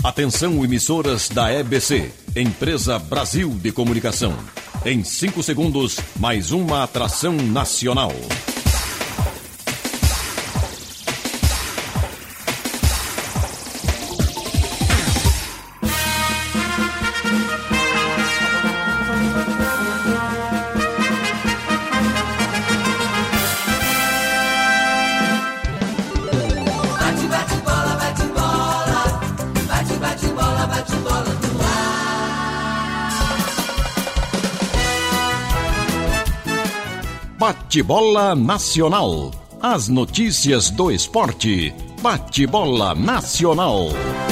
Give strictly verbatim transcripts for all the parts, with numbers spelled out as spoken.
Atenção, emissoras da E B C, Empresa Brasil de Comunicação. Em cinco segundos, mais uma atração nacional. Bate-bola Nacional. As notícias do esporte. Bate-bola Nacional.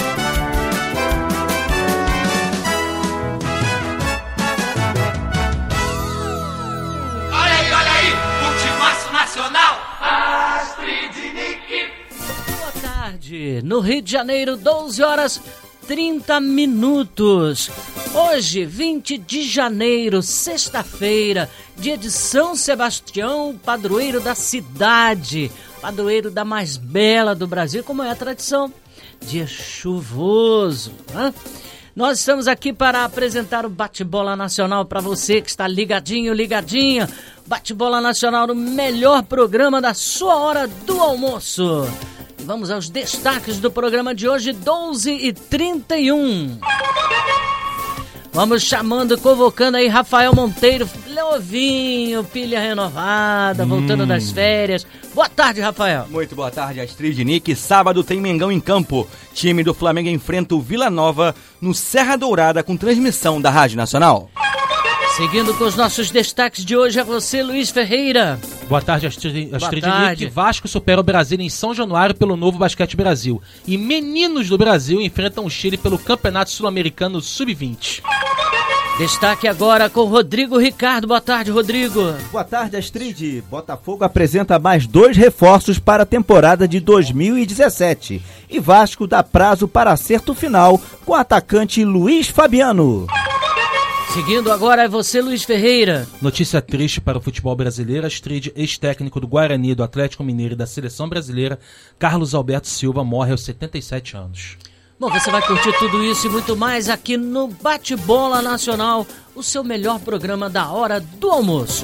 Olha aí, olha aí, o timaço nacional. Astrid Nick. Boa tarde. No Rio de Janeiro, doze horas trinta minutos. Hoje, vinte de janeiro, sexta-feira, dia de São Sebastião, padroeiro da cidade, padroeiro da mais bela do Brasil, como é a tradição. Dia chuvoso, né? Nós estamos aqui para apresentar o Bate-Bola Nacional para você que está ligadinho, ligadinha. Bate-Bola Nacional, no melhor programa da sua hora do almoço. Vamos aos destaques do programa de hoje, doze e trinta e um. Vamos chamando, convocando aí Rafael Monteiro, novinho, pilha renovada, voltando hum. das férias. Boa tarde, Rafael. Muito boa tarde, Astrid Nick. Sábado tem Mengão em campo. Time do Flamengo enfrenta o Vila Nova no Serra Dourada com transmissão da Rádio Nacional. Seguindo com os nossos destaques de hoje, é você, Luiz Ferreira. Boa tarde, Astrid, Astrid Nick. Vasco supera o Brasil em São Januário pelo Novo Basquete Brasil. E meninos do Brasil enfrentam o Chile pelo Campeonato Sul-Americano sub vinte. Destaque agora com Rodrigo Ricardo. Boa tarde, Rodrigo. Boa tarde, Astrid. Botafogo apresenta mais dois reforços para a temporada de dois mil e dezessete. E Vasco dá prazo para acerto final com o atacante Luiz Fabiano. Seguindo agora é você, Luiz Ferreira. Notícia triste para o futebol brasileiro. Astrid, ex-técnico do Guarani, do Atlético Mineiro e da Seleção Brasileira, Carlos Alberto Silva, morre aos setenta e sete anos. Bom, você vai curtir tudo isso e muito mais aqui no Bate-Bola Nacional, o seu melhor programa da hora do almoço.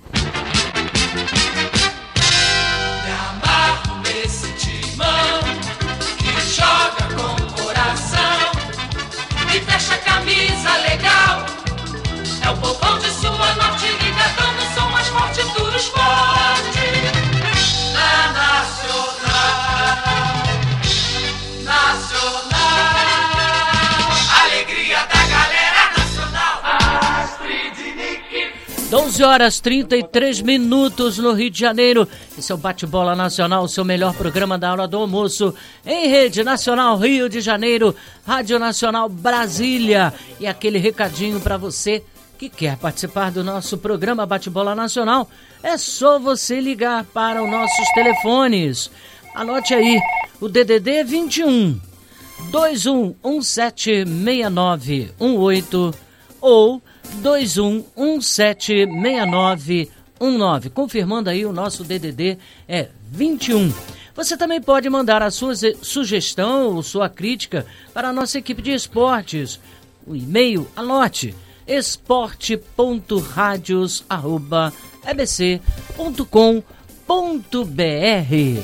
Me amarro nesse timão que joga com o coração e fecha a camisa legal. É o povão de sua norte-liga, dando o som mais forte do esporte. Na Nacional, Nacional, alegria da galera nacional. Astrid Nick. doze horas trinta e três minutos no Rio de Janeiro. Esse é o Bate-Bola Nacional, o seu melhor programa da hora do almoço. Em Rede Nacional Rio de Janeiro, Rádio Nacional Brasília. E aquele recadinho para você que quer participar do nosso programa Bate-Bola Nacional, é só você ligar para os nossos telefones. Anote aí, o D D D vinte e um, dois um um sete, seis nove um oito ou dois um um sete, seis nove um nove. Confirmando aí, o nosso D D D é vinte e um. Você também pode mandar a sua sugestão ou sua crítica para a nossa equipe de esportes. O e-mail, anote, esporte ponto radios arroba e b c ponto com ponto b r.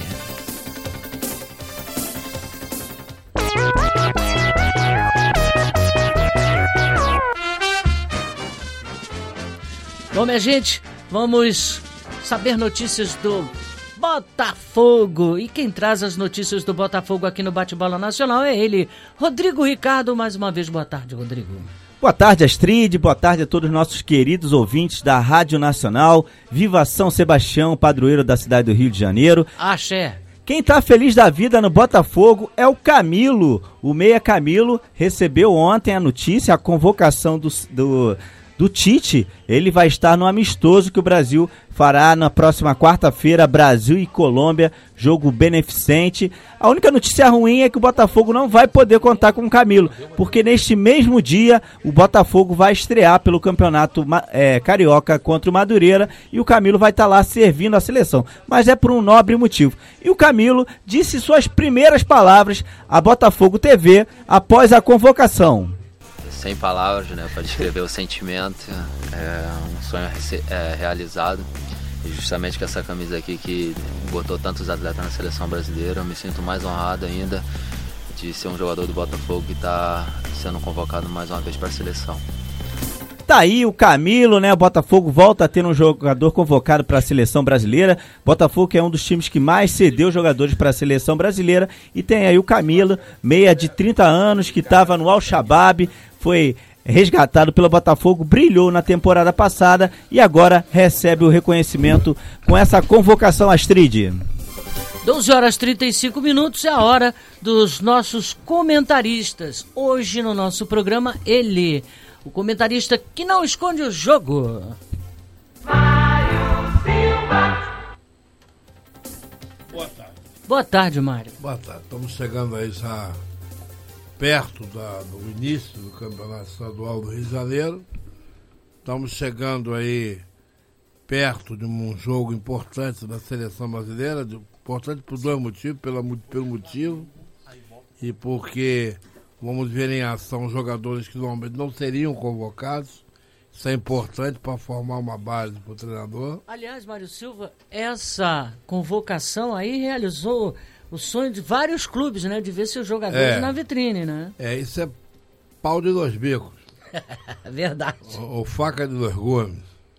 Bom, minha gente, vamos saber notícias do Botafogo. E quem traz as notícias do Botafogo aqui no Bate-Bola Nacional é ele, Rodrigo Ricardo. Mais uma vez, boa tarde, Rodrigo. Boa tarde, Astrid. Boa tarde a todos os nossos queridos ouvintes da Rádio Nacional. Viva São Sebastião, padroeiro da cidade do Rio de Janeiro. Axé. Quem tá feliz da vida no Botafogo é o Camilo. O meia Camilo recebeu ontem a notícia, a convocação do, do, do Tite, ele vai estar no amistoso que o Brasil fará na próxima quarta-feira, Brasil e Colômbia, jogo beneficente. A única notícia ruim é que o Botafogo não vai poder contar com o Camilo, porque neste mesmo dia o Botafogo vai estrear pelo Campeonato é, Carioca contra o Madureira e o Camilo vai estar lá servindo a seleção, mas é por um nobre motivo. E o Camilo disse suas primeiras palavras à Botafogo T V após a convocação. Sem palavras, né, para descrever o sentimento, é um sonho é, realizado, e justamente com essa camisa aqui que botou tantos atletas na seleção brasileira, eu me sinto mais honrado ainda de ser um jogador do Botafogo que está sendo convocado mais uma vez para a seleção. Tá aí o Camilo, né? O Botafogo volta a ter um jogador convocado para a seleção brasileira. Botafogo que é um dos times que mais cedeu jogadores para a seleção brasileira. E tem aí o Camilo, meia de trinta anos, que estava no Al-Shabaab, foi resgatado pelo Botafogo, brilhou na temporada passada e agora recebe o reconhecimento com essa convocação, Astrid. doze horas e trinta e cinco minutos é a hora dos nossos comentaristas. Hoje no nosso programa, ele... o comentarista que não esconde o jogo. Mário Silva. Boa tarde. Boa tarde, Mário. Boa tarde. Estamos chegando aí já perto da, do início do Campeonato Estadual do Rio de Janeiro. Estamos chegando aí perto de um jogo importante da seleção brasileira. De, importante por dois motivos. Pela, pelo motivo e porque... vamos ver em ação jogadores que normalmente não seriam convocados. Isso é importante para formar uma base para o treinador. Aliás, Mário Silva, essa convocação aí realizou o sonho de vários clubes, né? De ver seus jogadores é, na vitrine, né? É, isso é pau de dois bicos. Verdade. Ou, ou faca de dois gumes.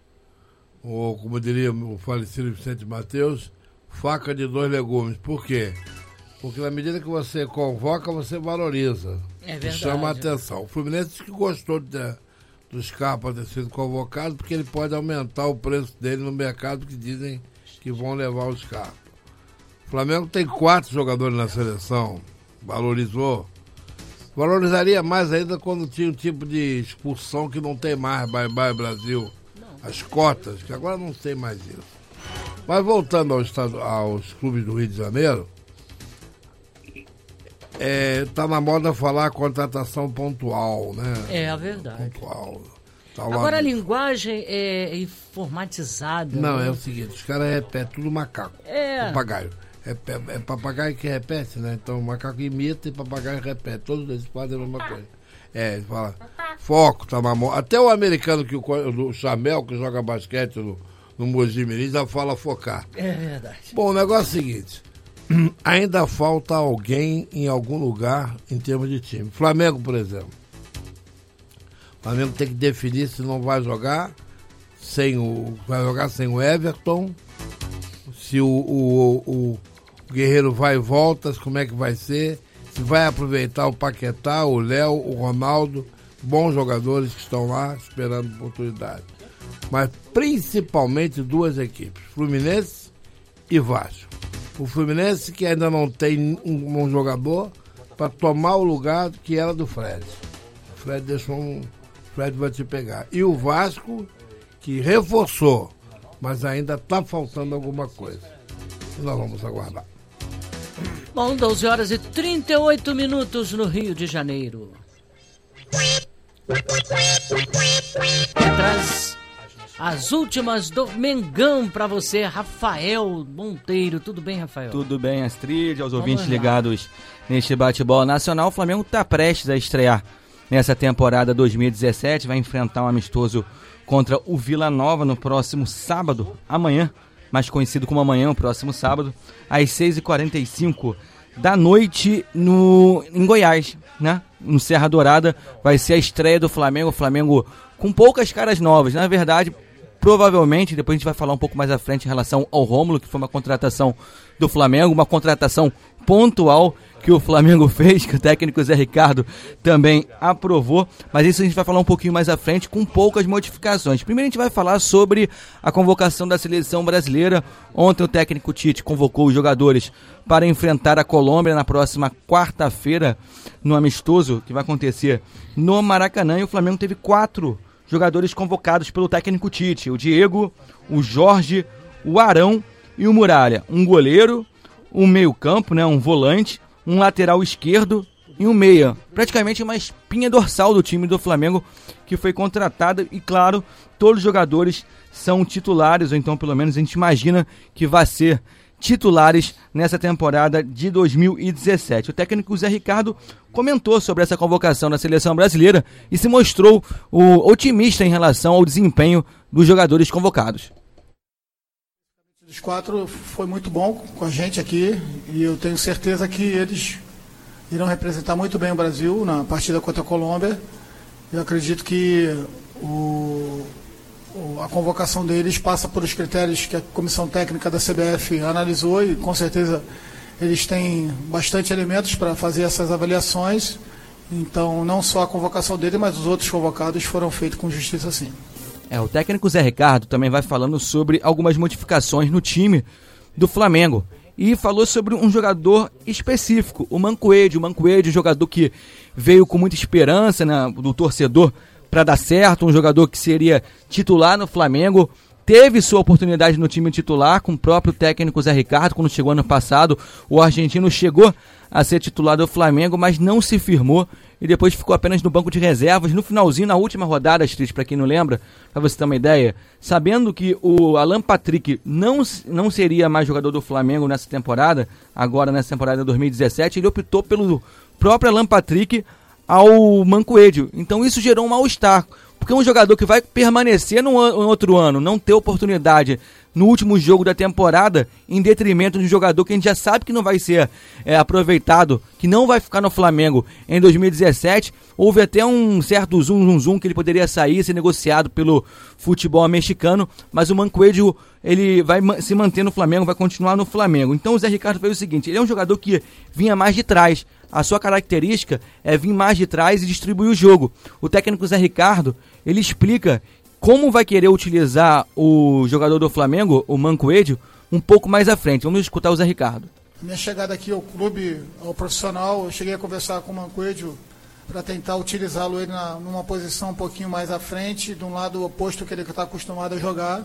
Ou, como diria o falecido Vicente Mateus, faca de dois legumes. Por quê? Porque na medida que você convoca, você valoriza. É verdade. Chama a atenção. O Fluminense disse que gostou de ter, do Scarpa ter sido convocado, porque ele pode aumentar o preço dele no mercado, que dizem que vão levar o Scarpa. O Flamengo tem quatro jogadores na seleção. Valorizou. Valorizaria mais ainda quando tinha um tipo de expulsão que não tem mais, bye bye Brasil. As cotas, que agora não tem mais isso. Mas voltando ao estado, aos clubes do Rio de Janeiro, É, tá na moda falar contratação pontual, né? É a verdade. Pontual. Tá Agora a linguagem é informatizada. Não, né? é o seguinte, os caras repetem tudo macaco. É. Papagaio. É, é, é papagaio que repete, né? Então o macaco imita e papagaio repete. Todos eles fazem a mesma coisa. É, ele fala, foco, tá na moda. Até o americano, que o, o Chamel, que joga basquete no, no Mogi Mirim, já fala focar. É verdade. Bom, o negócio é o seguinte. Ainda falta alguém em algum lugar em termos de time. Flamengo, por exemplo. O Flamengo tem que definir se não vai jogar sem o, vai jogar sem o Everton, se o, o, o, o Guerreiro vai e volta, como é que vai ser, se vai aproveitar o Paquetá, o Léo, o Ronaldo, bons jogadores que estão lá esperando oportunidade. Mas principalmente duas equipes, Fluminense e Vasco. O Fluminense que ainda não tem um, um jogador para tomar o lugar que era do Fred. O Fred deixou um... O Fred vai te pegar. E o Vasco que reforçou, mas ainda está faltando alguma coisa. E nós vamos aguardar. Bom, doze horas e trinta e oito minutos no Rio de Janeiro. Traz as últimas do Mengão para você, Rafael Monteiro. Tudo bem, Rafael? Tudo bem, Astrid, aos ouvintes ligados neste bate-bola nacional. O Flamengo está prestes a estrear nessa temporada dois mil e dezessete. Vai enfrentar um amistoso contra o Vila Nova no próximo sábado, amanhã, mais conhecido como amanhã, o próximo sábado, às seis e quarenta e cinco da noite no, em Goiás, né? No Serra Dourada. Vai ser a estreia do Flamengo. O Flamengo com poucas caras novas, na verdade. Provavelmente, depois a gente vai falar um pouco mais à frente em relação ao Rômulo, que foi uma contratação do Flamengo, uma contratação pontual que o Flamengo fez, que o técnico Zé Ricardo também aprovou, mas isso a gente vai falar um pouquinho mais à frente, com poucas modificações. Primeiro a gente vai falar sobre a convocação da seleção brasileira. Ontem o técnico Tite convocou os jogadores para enfrentar a Colômbia na próxima quarta-feira, no amistoso que vai acontecer no Maracanã, e o Flamengo teve quatro jogadores convocados pelo técnico Tite, o Diego, o Jorge, o Arão e o Muralha. Um goleiro, um meio-campo, né, um volante, um lateral esquerdo e um meia. Praticamente uma espinha dorsal do time do Flamengo que foi contratada e, claro, todos os jogadores são titulares, ou então pelo menos a gente imagina que vai ser titulares nessa temporada de dois mil e dezessete. O técnico Zé Ricardo comentou sobre essa convocação da seleção brasileira e se mostrou o otimista em relação ao desempenho dos jogadores convocados. Os quatro foi muito bom com a gente aqui e eu tenho certeza que eles irão representar muito bem o Brasil na partida contra a Colômbia. Eu acredito que o a convocação deles passa por os critérios que a comissão técnica da C B F analisou e com certeza eles têm bastante elementos para fazer essas avaliações. Então não só a convocação dele, mas os outros convocados foram feitos com justiça sim. É, o técnico Zé Ricardo também vai falando sobre algumas modificações no time do Flamengo e falou sobre um jogador específico, o Mancoedio. O Mancoedio, um jogador que veio com muita esperança, né, do torcedor para dar certo, um jogador que seria titular no Flamengo, teve sua oportunidade no time titular com o próprio técnico Zé Ricardo. Quando chegou ano passado, o argentino chegou a ser titular do Flamengo, mas não se firmou e depois ficou apenas no banco de reservas. No finalzinho, na última rodada, Astrid, para quem não lembra, para você ter uma ideia, sabendo que o Alan Patrick não, não seria mais jogador do Flamengo nessa temporada, agora nessa temporada de dois mil e dezessete, ele optou pelo próprio Alan Patrick ao Mancoedio. Então isso gerou um mal-estar, porque um jogador que vai permanecer no an- no outro ano, não ter oportunidade no último jogo da temporada, em detrimento de um jogador que a gente já sabe que não vai ser é, aproveitado, que não vai ficar no Flamengo em dois mil e dezessete, houve até um certo zoom, zoom, zoom que ele poderia sair, ser negociado pelo futebol mexicano, mas o Mancoedio, ele vai se manter no Flamengo, vai continuar no Flamengo. Então o Zé Ricardo fez o seguinte, ele é um jogador que vinha mais de trás, a sua característica é vir mais de trás e distribuir o jogo. O técnico Zé Ricardo, ele explica como vai querer utilizar o jogador do Flamengo, o Mancoedio, um pouco mais à frente. Vamos escutar o Zé Ricardo. Minha chegada aqui ao clube, ao profissional, eu cheguei a conversar com o Mancoedio para tentar utilizá-lo ele na, numa posição um pouquinho mais à frente, de um lado oposto que ele está acostumado a jogar.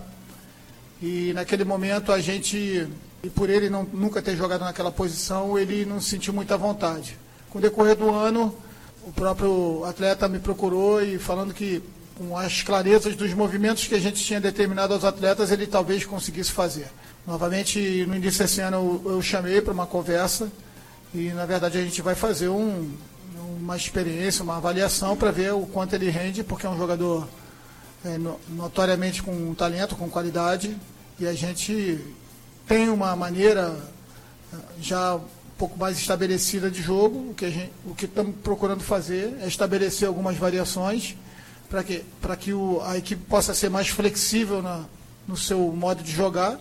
E naquele momento a gente, e por ele não, nunca ter jogado naquela posição, ele não sentiu muita vontade. Com o decorrer do ano, o próprio atleta me procurou e falando que com as clarezas dos movimentos que a gente tinha determinado aos atletas, ele talvez conseguisse fazer. Novamente, no início desse ano, eu, eu chamei para uma conversa e, na verdade, a gente vai fazer um, uma experiência, uma avaliação para ver o quanto ele rende, porque é um jogador é, notoriamente com talento, com qualidade, e a gente tem uma maneira já um pouco mais estabelecida de jogo. O que, a gente, o que estamos procurando fazer é estabelecer algumas variações para que, para que o, a equipe possa ser mais flexível na, no seu modo de jogar.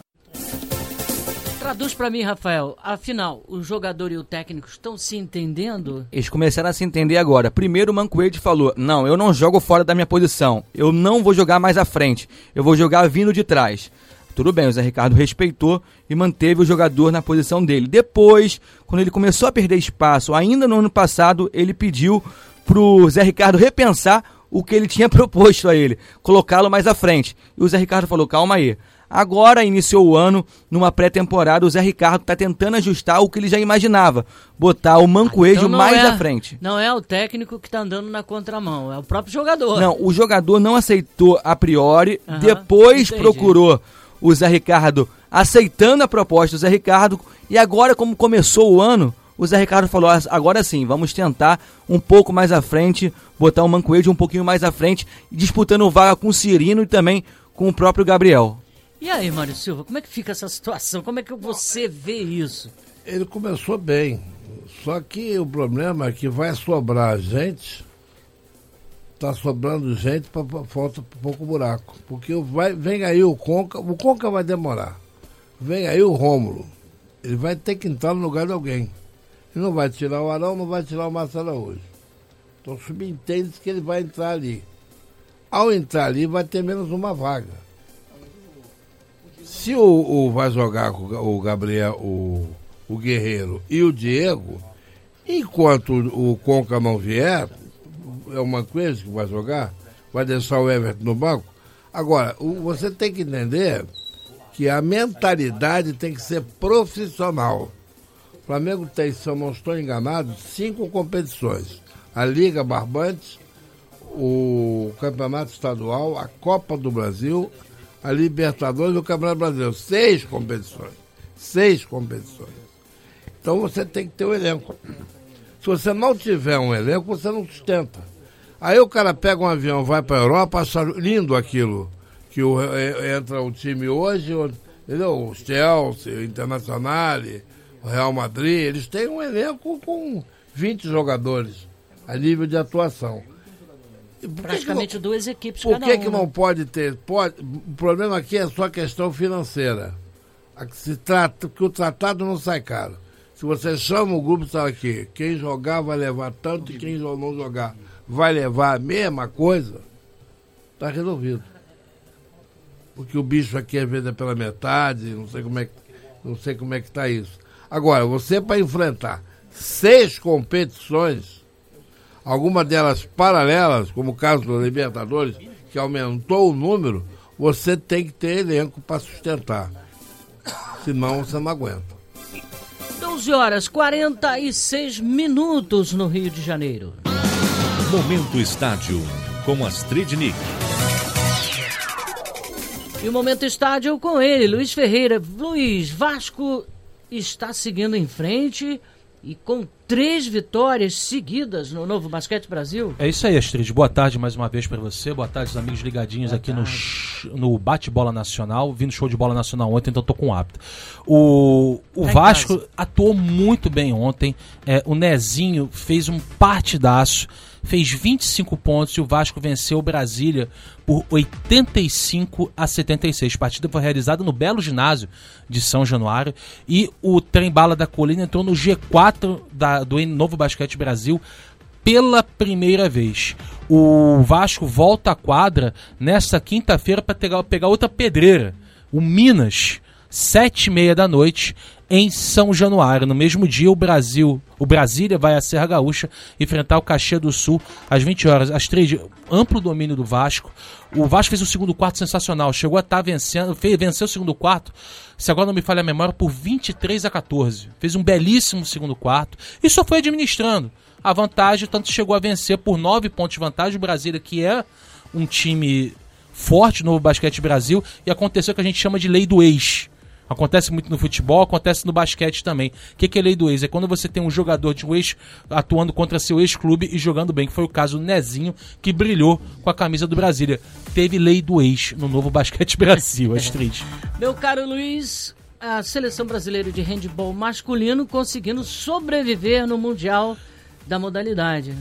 Traduz para mim, Rafael, afinal, o jogador e o técnico estão se entendendo? Eles começaram a se entender agora. Primeiro o Mancoedio falou, não, eu não jogo fora da minha posição, eu não vou jogar mais à frente, eu vou jogar vindo de trás. Tudo bem, o Zé Ricardo respeitou e manteve o jogador na posição dele. Depois, quando ele começou a perder espaço, ainda no ano passado, ele pediu pro Zé Ricardo repensar o que ele tinha proposto a ele, colocá-lo mais à frente. E o Zé Ricardo falou, calma aí. Agora iniciou o ano, numa pré-temporada, o Zé Ricardo está tentando ajustar o que ele já imaginava, botar o Mancoedio ah, então mais é, à frente. Não é o técnico que está andando na contramão, é o próprio jogador. Não, o jogador não aceitou a priori, uhum, depois entendi. Procurou o Zé Ricardo aceitando a proposta do Zé Ricardo, e agora, como começou o ano, o Zé Ricardo falou, agora sim, vamos tentar um pouco mais à frente, botar o Mancoedio um pouquinho mais à frente, disputando vaga com o Cirino e também com o próprio Gabriel. E aí, Mário Silva, como é que fica essa situação? Como é que você vê isso? Ele começou bem, só que o problema é que vai sobrar gente, tá sobrando gente, pra, pra, falta pouco buraco, porque vai, vem aí o Conca, o Conca vai demorar, vem aí o Rômulo, ele vai ter que entrar no lugar de alguém, ele não vai tirar o Arão, não vai tirar o Marcelo hoje, então subentende que ele vai entrar ali, ao entrar ali vai ter menos uma vaga. Se o, o vai jogar com o Gabriel, o, o Guerreiro e o Diego, enquanto o, o Conca não vier, é uma coisa que vai jogar, vai deixar o Everton no banco. Agora, o, você tem que entender que a mentalidade tem que ser profissional. O Flamengo tem, se eu não estou enganado, cinco competições. A Liga Barbantes, o Campeonato Estadual, a Copa do Brasil, a Libertadores e o Campeonato Brasileiro. Seis competições. Seis competições. Então você tem que ter um elenco. Se você não tiver um elenco, você não sustenta. Aí o cara pega um avião, vai para a Europa, acha lindo aquilo. Que o, é, entra o time hoje, entendeu? O Chelsea, o Internacional, o Real Madrid, eles têm um elenco com vinte jogadores a nível de atuação. Praticamente não, duas equipes por cada que um, que né? não pode ter? Pode, o problema aqui é só questão financeira. A que se trata, que o tratado não sai caro. Se você chama o grupo, sabe aqui, quem jogar vai levar tanto e quem não jogar vai levar a mesma coisa, está resolvido. Porque o bicho aqui às vezes é pela metade, não sei como é que, não sei como é que está isso. Agora, você para enfrentar seis competições, algumas delas paralelas, como o caso do Libertadores, que aumentou o número, você tem que ter elenco para sustentar. Senão você não aguenta. doze horas e quarenta e seis minutos no Rio de Janeiro. Momento Estádio, com Astrid Nick. E o Momento Estádio com ele, Luiz Ferreira. Luiz, Vasco está seguindo em frente e com três vitórias seguidas no Novo Basquete Brasil. É isso aí, Astrid. Boa tarde mais uma vez para você. Boa tarde, os amigos ligadinhos Boa aqui no, no Bate-Bola Nacional. Vim no show de bola nacional ontem, então tô com hábito. O, o tá Vasco atuou muito bem ontem. É, o Nezinho fez um partidaço. Fez vinte e cinco pontos e o Vasco venceu o Brasília por oitenta e cinco a setenta e seis. A partida foi realizada no belo ginásio de São Januário e o Trem Bala da Colina entrou no G quatro da, do Novo Basquete Brasil pela primeira vez. O Vasco volta à quadra nesta quinta-feira para pegar, pegar outra pedreira, o Minas, sete e meia da noite, em São Januário. No mesmo dia, o Brasil, o Brasília vai à Serra Gaúcha enfrentar o Caxias do Sul às vinte horas. Às três, amplo domínio do Vasco. O Vasco fez um segundo quarto sensacional. Chegou a estar vencendo, fez, venceu o segundo quarto, se agora não me falha a memória, por vinte e três a quatorze. Fez um belíssimo segundo quarto e só foi administrando. A vantagem, tanto chegou a vencer por nove pontos de vantagem. O Brasília, que é um time forte no Basquete Brasil, e aconteceu o que a gente chama de lei do ex. Acontece muito no futebol, acontece no basquete também. O que, que é lei do ex? É quando você tem um jogador de um ex atuando contra seu ex-clube e jogando bem, que foi o caso do Nezinho, que brilhou com a camisa do Brasília. Teve lei do ex no Novo Basquete Brasil, Astrid. Meu caro Luiz, a seleção brasileira de handebol masculino conseguindo sobreviver no Mundial da modalidade.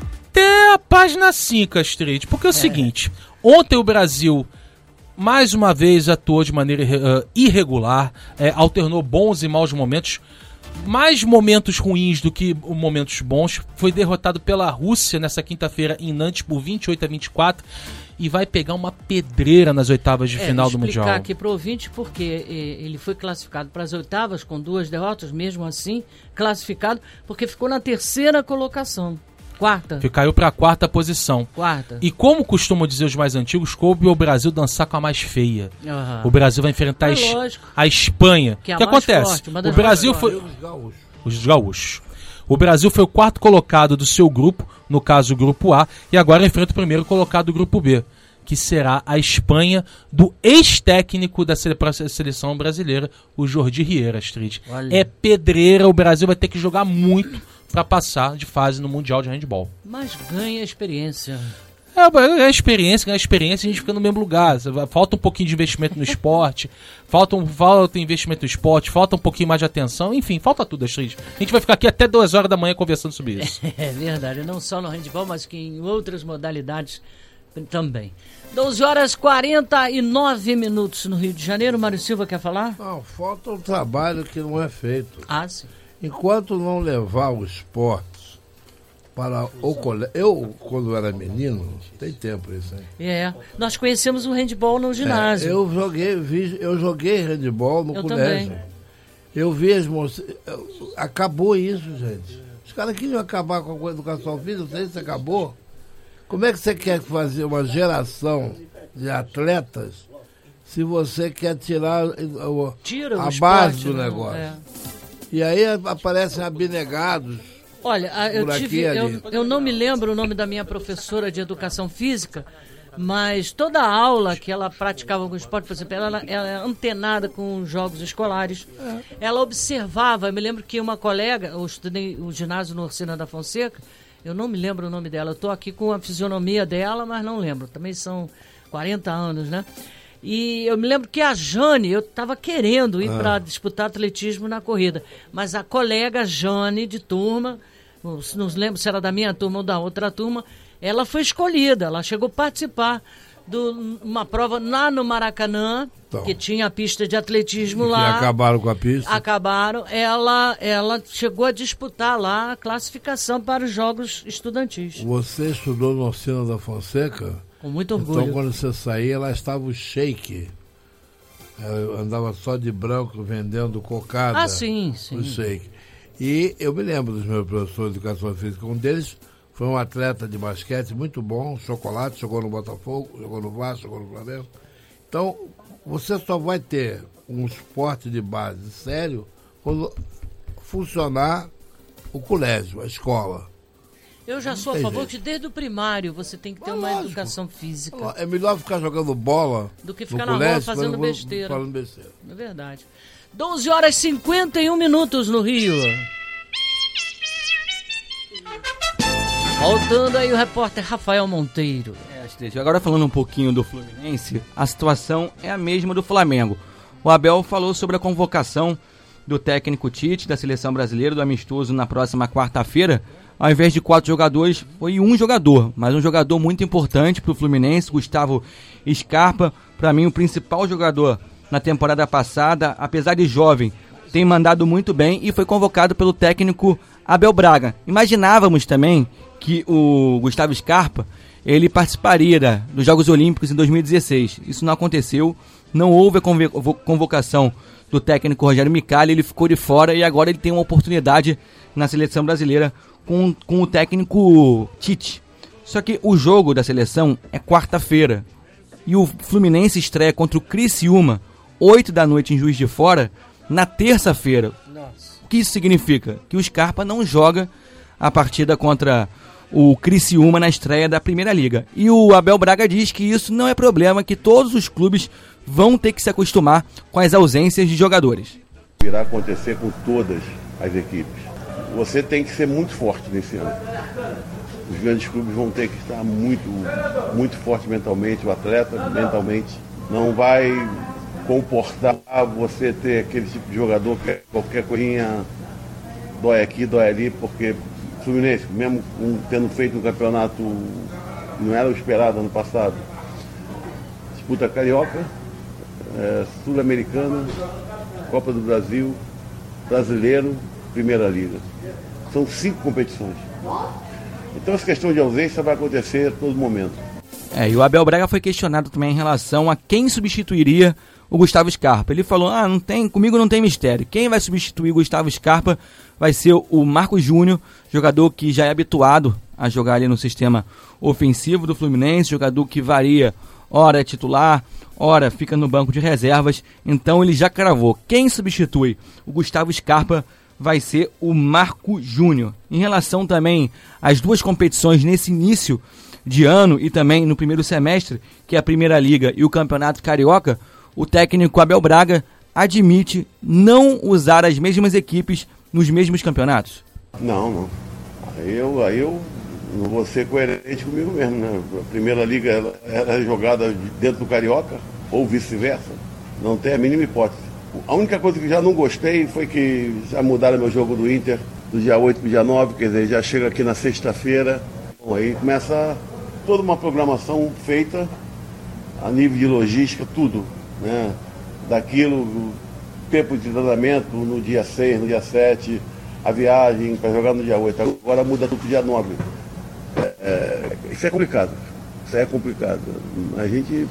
Até a página cinco, Astrid. Porque é o é. seguinte, ontem o Brasil mais uma vez atuou de maneira uh, irregular, é, alternou bons e maus momentos, mais momentos ruins do que momentos bons. Foi derrotado pela Rússia nessa quinta-feira em Nantes por vinte e oito a vinte e quatro e vai pegar uma pedreira nas oitavas de é, final do Mundial. Vou explicar aqui para o ouvinte porque ele foi classificado para as oitavas com duas derrotas, mesmo assim classificado, porque ficou na terceira colocação. Quarta. Que caiu para a quarta posição. Quarta. E como costumam dizer os mais antigos, coube o Brasil dançar com a mais feia. Uhum. O Brasil vai enfrentar é a Espanha. Que o que acontece? Forte, o Brasil foi... Os gaúchos. Os gaúchos. O Brasil foi o quarto colocado do seu grupo, no caso o grupo A, e agora enfrenta o primeiro colocado do grupo B, que será a Espanha do ex-técnico da seleção brasileira, o Jordi Riera, Astrid. Olha. É pedreira, o Brasil vai ter que jogar muito para passar de fase no Mundial de Handball. Mas ganha experiência. É, ganha experiência, ganha experiência e a gente fica no mesmo lugar. Falta um pouquinho de investimento no esporte, falta, um, falta investimento no esporte, falta um pouquinho mais de atenção, enfim, falta tudo, Astrid. A gente vai ficar aqui até duas horas da manhã conversando sobre isso. É verdade, não só no handball, mas que em outras modalidades também. doze horas e quarenta e nove minutos no Rio de Janeiro. Mário Silva quer falar? Não, falta um trabalho que não é feito. Ah, sim. Enquanto não levar o esporte para o colégio... Eu, quando era menino, tem tempo isso, hein? É, nós conhecemos o handball no ginásio. É, eu joguei vi, eu joguei handball no eu colégio. Também. Eu vi as moças... Acabou isso, gente. Os caras queriam acabar com a educação física, não sei se acabou. Como é que você quer fazer uma geração de atletas se você quer tirar o, Tira o a esporte, base do não, negócio? é. E aí aparecem abnegados. Olha, a- eu, Por aqui tive, e ali. eu, eu não me lembro o nome da minha professora de educação física, mas toda a aula que ela praticava algum esporte, por exemplo, ela, ela é antenada com os jogos escolares. Ela observava, eu me lembro que uma colega, eu estudei o ginásio no Orsina da Fonseca, eu não me lembro o nome dela, eu estou aqui com a fisionomia dela, mas não lembro, também são quarenta anos, né? E eu me lembro que a Jane, eu estava querendo ir Ah. para disputar atletismo na corrida, mas a colega Jane de turma, não não lembro se era da minha turma ou da outra turma, ela foi escolhida, ela chegou a participar de uma prova lá no Maracanã, Então. que tinha a pista de atletismo Que lá. acabaram com a pista. Acabaram, ela, ela chegou a disputar lá a classificação para os Jogos Estudantis. Você estudou no Orsina da Fonseca? Com muito orgulho. Então, quando você saía, lá estava o Sheik. Eu andava só de branco vendendo cocada. Ah, sim, sim. O Sheik. E eu me lembro dos meus professores de educação física. Um deles foi um atleta de basquete muito bom, Chocolate, jogou no Botafogo, jogou no Vasco, jogou no Flamengo. Então, você só vai ter um esporte de base sério quando funcionar o colégio, a escola. Eu já sou a tem favor jeito. que desde o primário você tem que ter É uma lógico. educação física. É melhor ficar jogando bola Do que no ficar na rua colégio, fazendo falando- besteira. falando besteira. É verdade. doze horas e cinquenta e um minutos no Rio. Voltando aí o repórter Rafael Monteiro. É, Astrid, agora falando um pouquinho do Fluminense, a situação é a mesma do Flamengo. O Abel falou sobre a convocação do técnico Tite, da seleção brasileira, do amistoso na próxima quarta-feira. Ao invés de quatro jogadores, foi um jogador, mas um jogador muito importante para o Fluminense, Gustavo Scarpa. Para mim, o principal jogador na temporada passada, apesar de jovem, tem mandado muito bem e foi convocado pelo técnico Abel Braga. Imaginávamos também que o Gustavo Scarpa ele participaria da, dos Jogos Olímpicos em dois mil e dezesseis. Isso não aconteceu, não houve a conve- convocação do técnico Rogério Micali, ele ficou de fora e agora ele tem uma oportunidade na seleção brasileira com, com o técnico Tite. Só que o jogo da seleção é quarta-feira e o Fluminense estreia contra o Criciúma, oito da noite em Juiz de Fora, na terça-feira. O que isso significa? Que o Scarpa não joga a partida contra o Criciúma na estreia da Primeira Liga. E o Abel Braga diz que isso não é problema, que todos os clubes vão ter que se acostumar com as ausências de jogadores. Irá acontecer com todas as equipes. Você tem que ser muito forte nesse ano. Os grandes clubes vão ter que estar muito, muito forte mentalmente, o atleta mentalmente. Não vai comportar você ter aquele tipo de jogador que qualquer coisinha dói aqui, dói ali, porque Fluminense, mesmo um, tendo feito um campeonato que não era o esperado ano passado, disputa carioca, é, sul-americana, Copa do Brasil, brasileiro, Primeira Liga. São cinco competições. Então essa questão de ausência vai acontecer a todo momento. É, e o Abel Braga foi questionado também em relação a quem substituiria o Gustavo Scarpa. Ele falou, ah, não tem, comigo não tem mistério. Quem vai substituir o Gustavo Scarpa vai ser o Marcos Júnior, jogador que já é habituado a jogar ali no sistema ofensivo do Fluminense, jogador que varia, ora é titular, ora fica no banco de reservas. Então ele já cravou. Quem substitui o Gustavo Scarpa vai ser o Marco Júnior. Em relação também às duas competições nesse início de ano e também no primeiro semestre, que é a Primeira Liga e o Campeonato Carioca, o técnico Abel Braga admite não usar as mesmas equipes nos mesmos campeonatos. Não, não. Aí eu, aí eu não vou ser coerente comigo mesmo, né? A Primeira Liga ela, ela é jogada dentro do Carioca, ou vice-versa. Não tem a mínima hipótese. A única coisa que já não gostei foi que já mudaram meu jogo do Inter do dia oito para o dia nove, quer dizer, já chega aqui na sexta-feira. Bom, aí começa toda uma programação feita a nível de logística, tudo, né? Daquilo, tempo de treinamento no dia seis, no dia sete, a viagem para jogar no dia oito, agora muda tudo pro dia nove. É, é, isso é complicado, isso é complicado. A gente,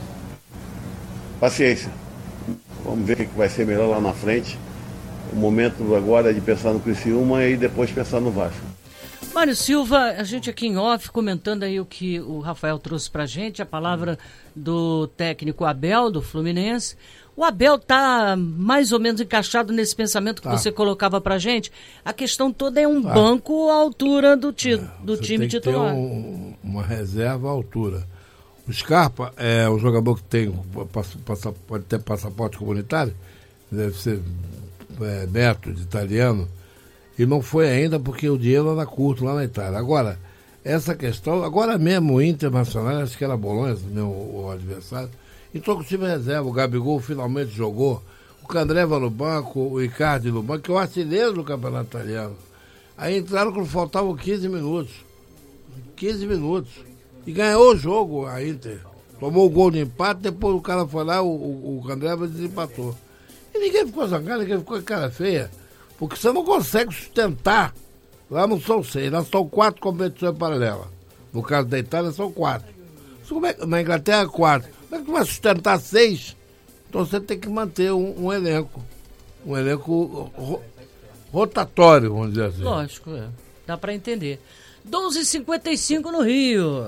paciência. Vamos ver o que vai ser melhor lá na frente. O momento agora é de pensar no Criciúma e depois pensar no Vasco. Mário Silva, a gente aqui em off comentando aí o que o Rafael trouxe pra gente, a palavra do técnico Abel, do Fluminense. O Abel tá mais ou menos encaixado nesse pensamento que tá. Você colocava pra gente. A questão toda é um tá. banco à altura do, ti, é, do time tem titular. Que ter um, uma reserva à altura. O Scarpa é um jogador que tem, passa, passa, pode ter passaporte comunitário, deve ser é, neto de italiano, e não foi ainda porque o dinheiro era curto lá na Itália. Agora, essa questão, agora mesmo o Internacional, acho que era Bolonha, meu, o adversário, entrou com o time reserva, o Gabigol finalmente jogou, o Candreva no banco, o Icardi no banco, que é o artilheiro do campeonato italiano. Aí entraram quando faltavam quinze minutos. quinze minutos. E ganhou o jogo, a Inter. Tomou o gol de empate, depois o cara foi lá, o, o, o Candreva desempatou. E ninguém ficou zangado, ninguém ficou com cara feia. Porque você não consegue sustentar. Lá não são seis, lá são quatro competições paralelas. No caso da Itália, são quatro. Como é, na Inglaterra, quatro. Como é que tu vai sustentar seis? Então você tem que manter um, um elenco. Um elenco ro, rotatório, vamos dizer assim. Lógico, é. Dá pra entender. doze e cinquenta e cinco no Rio.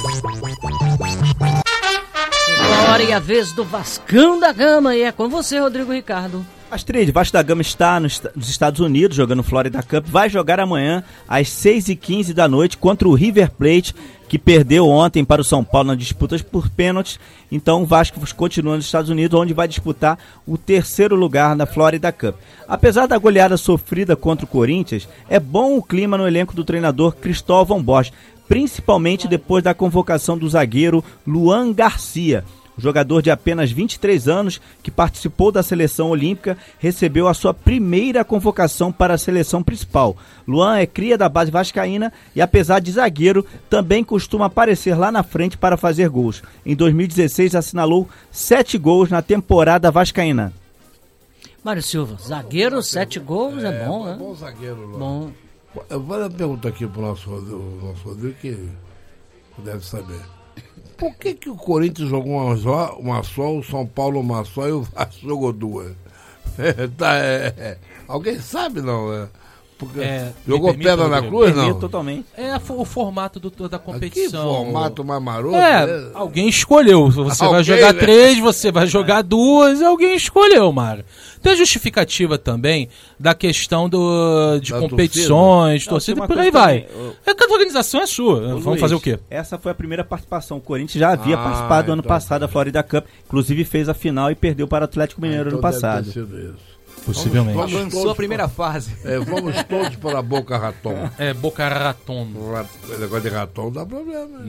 Chegou a hora e a vez do Vascão da Gama. E é com você, Rodrigo Ricardo. Astrid, Vasco da Gama está nos, nos Estados Unidos, jogando Florida Cup. Vai jogar amanhã, às seis e quinze da noite, contra o River Plate, que perdeu ontem para o São Paulo nas disputas por pênaltis. Então o Vasco continua nos Estados Unidos, onde vai disputar o terceiro lugar na Florida Cup. Apesar da goleada sofrida contra o Corinthians, é bom o clima no elenco do treinador Cristóvão Borges, principalmente depois da convocação do zagueiro Luan Garcia. O jogador de apenas vinte e três anos, que participou da seleção olímpica, recebeu a sua primeira convocação para a seleção principal. Luan é cria da base vascaína e, apesar de zagueiro, também costuma aparecer lá na frente para fazer gols. Em dois mil e dezesseis, assinalou sete gols na temporada vascaína. Mário Silva, zagueiro, sete gols, é, é bom, né? É bom zagueiro, Luan. Bom. Eu vou dar uma pergunta aqui para o nosso, nosso Rodrigo, que deve saber. Por que, que o Corinthians jogou uma só, uma só, o São Paulo uma só e o Vasco jogou duas? É, tá, é, é. Alguém sabe, não? É? Porque é, jogou pedra na cruz, não? Totalmente. É o formato do, da competição. Que formato mais maroto? É, né? Alguém escolheu. Você alguém, vai jogar né? três, você vai jogar duas, alguém escolheu, Mário. Tem a justificativa também da questão do, de da competições, torcida, e por aí vai. Também, eu... A organização é sua. Ô, Vamos Luiz, fazer o quê? Essa foi a primeira participação. O Corinthians já havia ah, participado ano então, passado da Florida Cup. Inclusive fez a final e perdeu para o Atlético Mineiro ah, então ano passado. Deve ter sido isso. Possivelmente. Vamos, vamos Avançou a primeira para, fase. É, vamos todos para a Boca Raton. É, Boca Raton. O negócio de Raton não dá problema.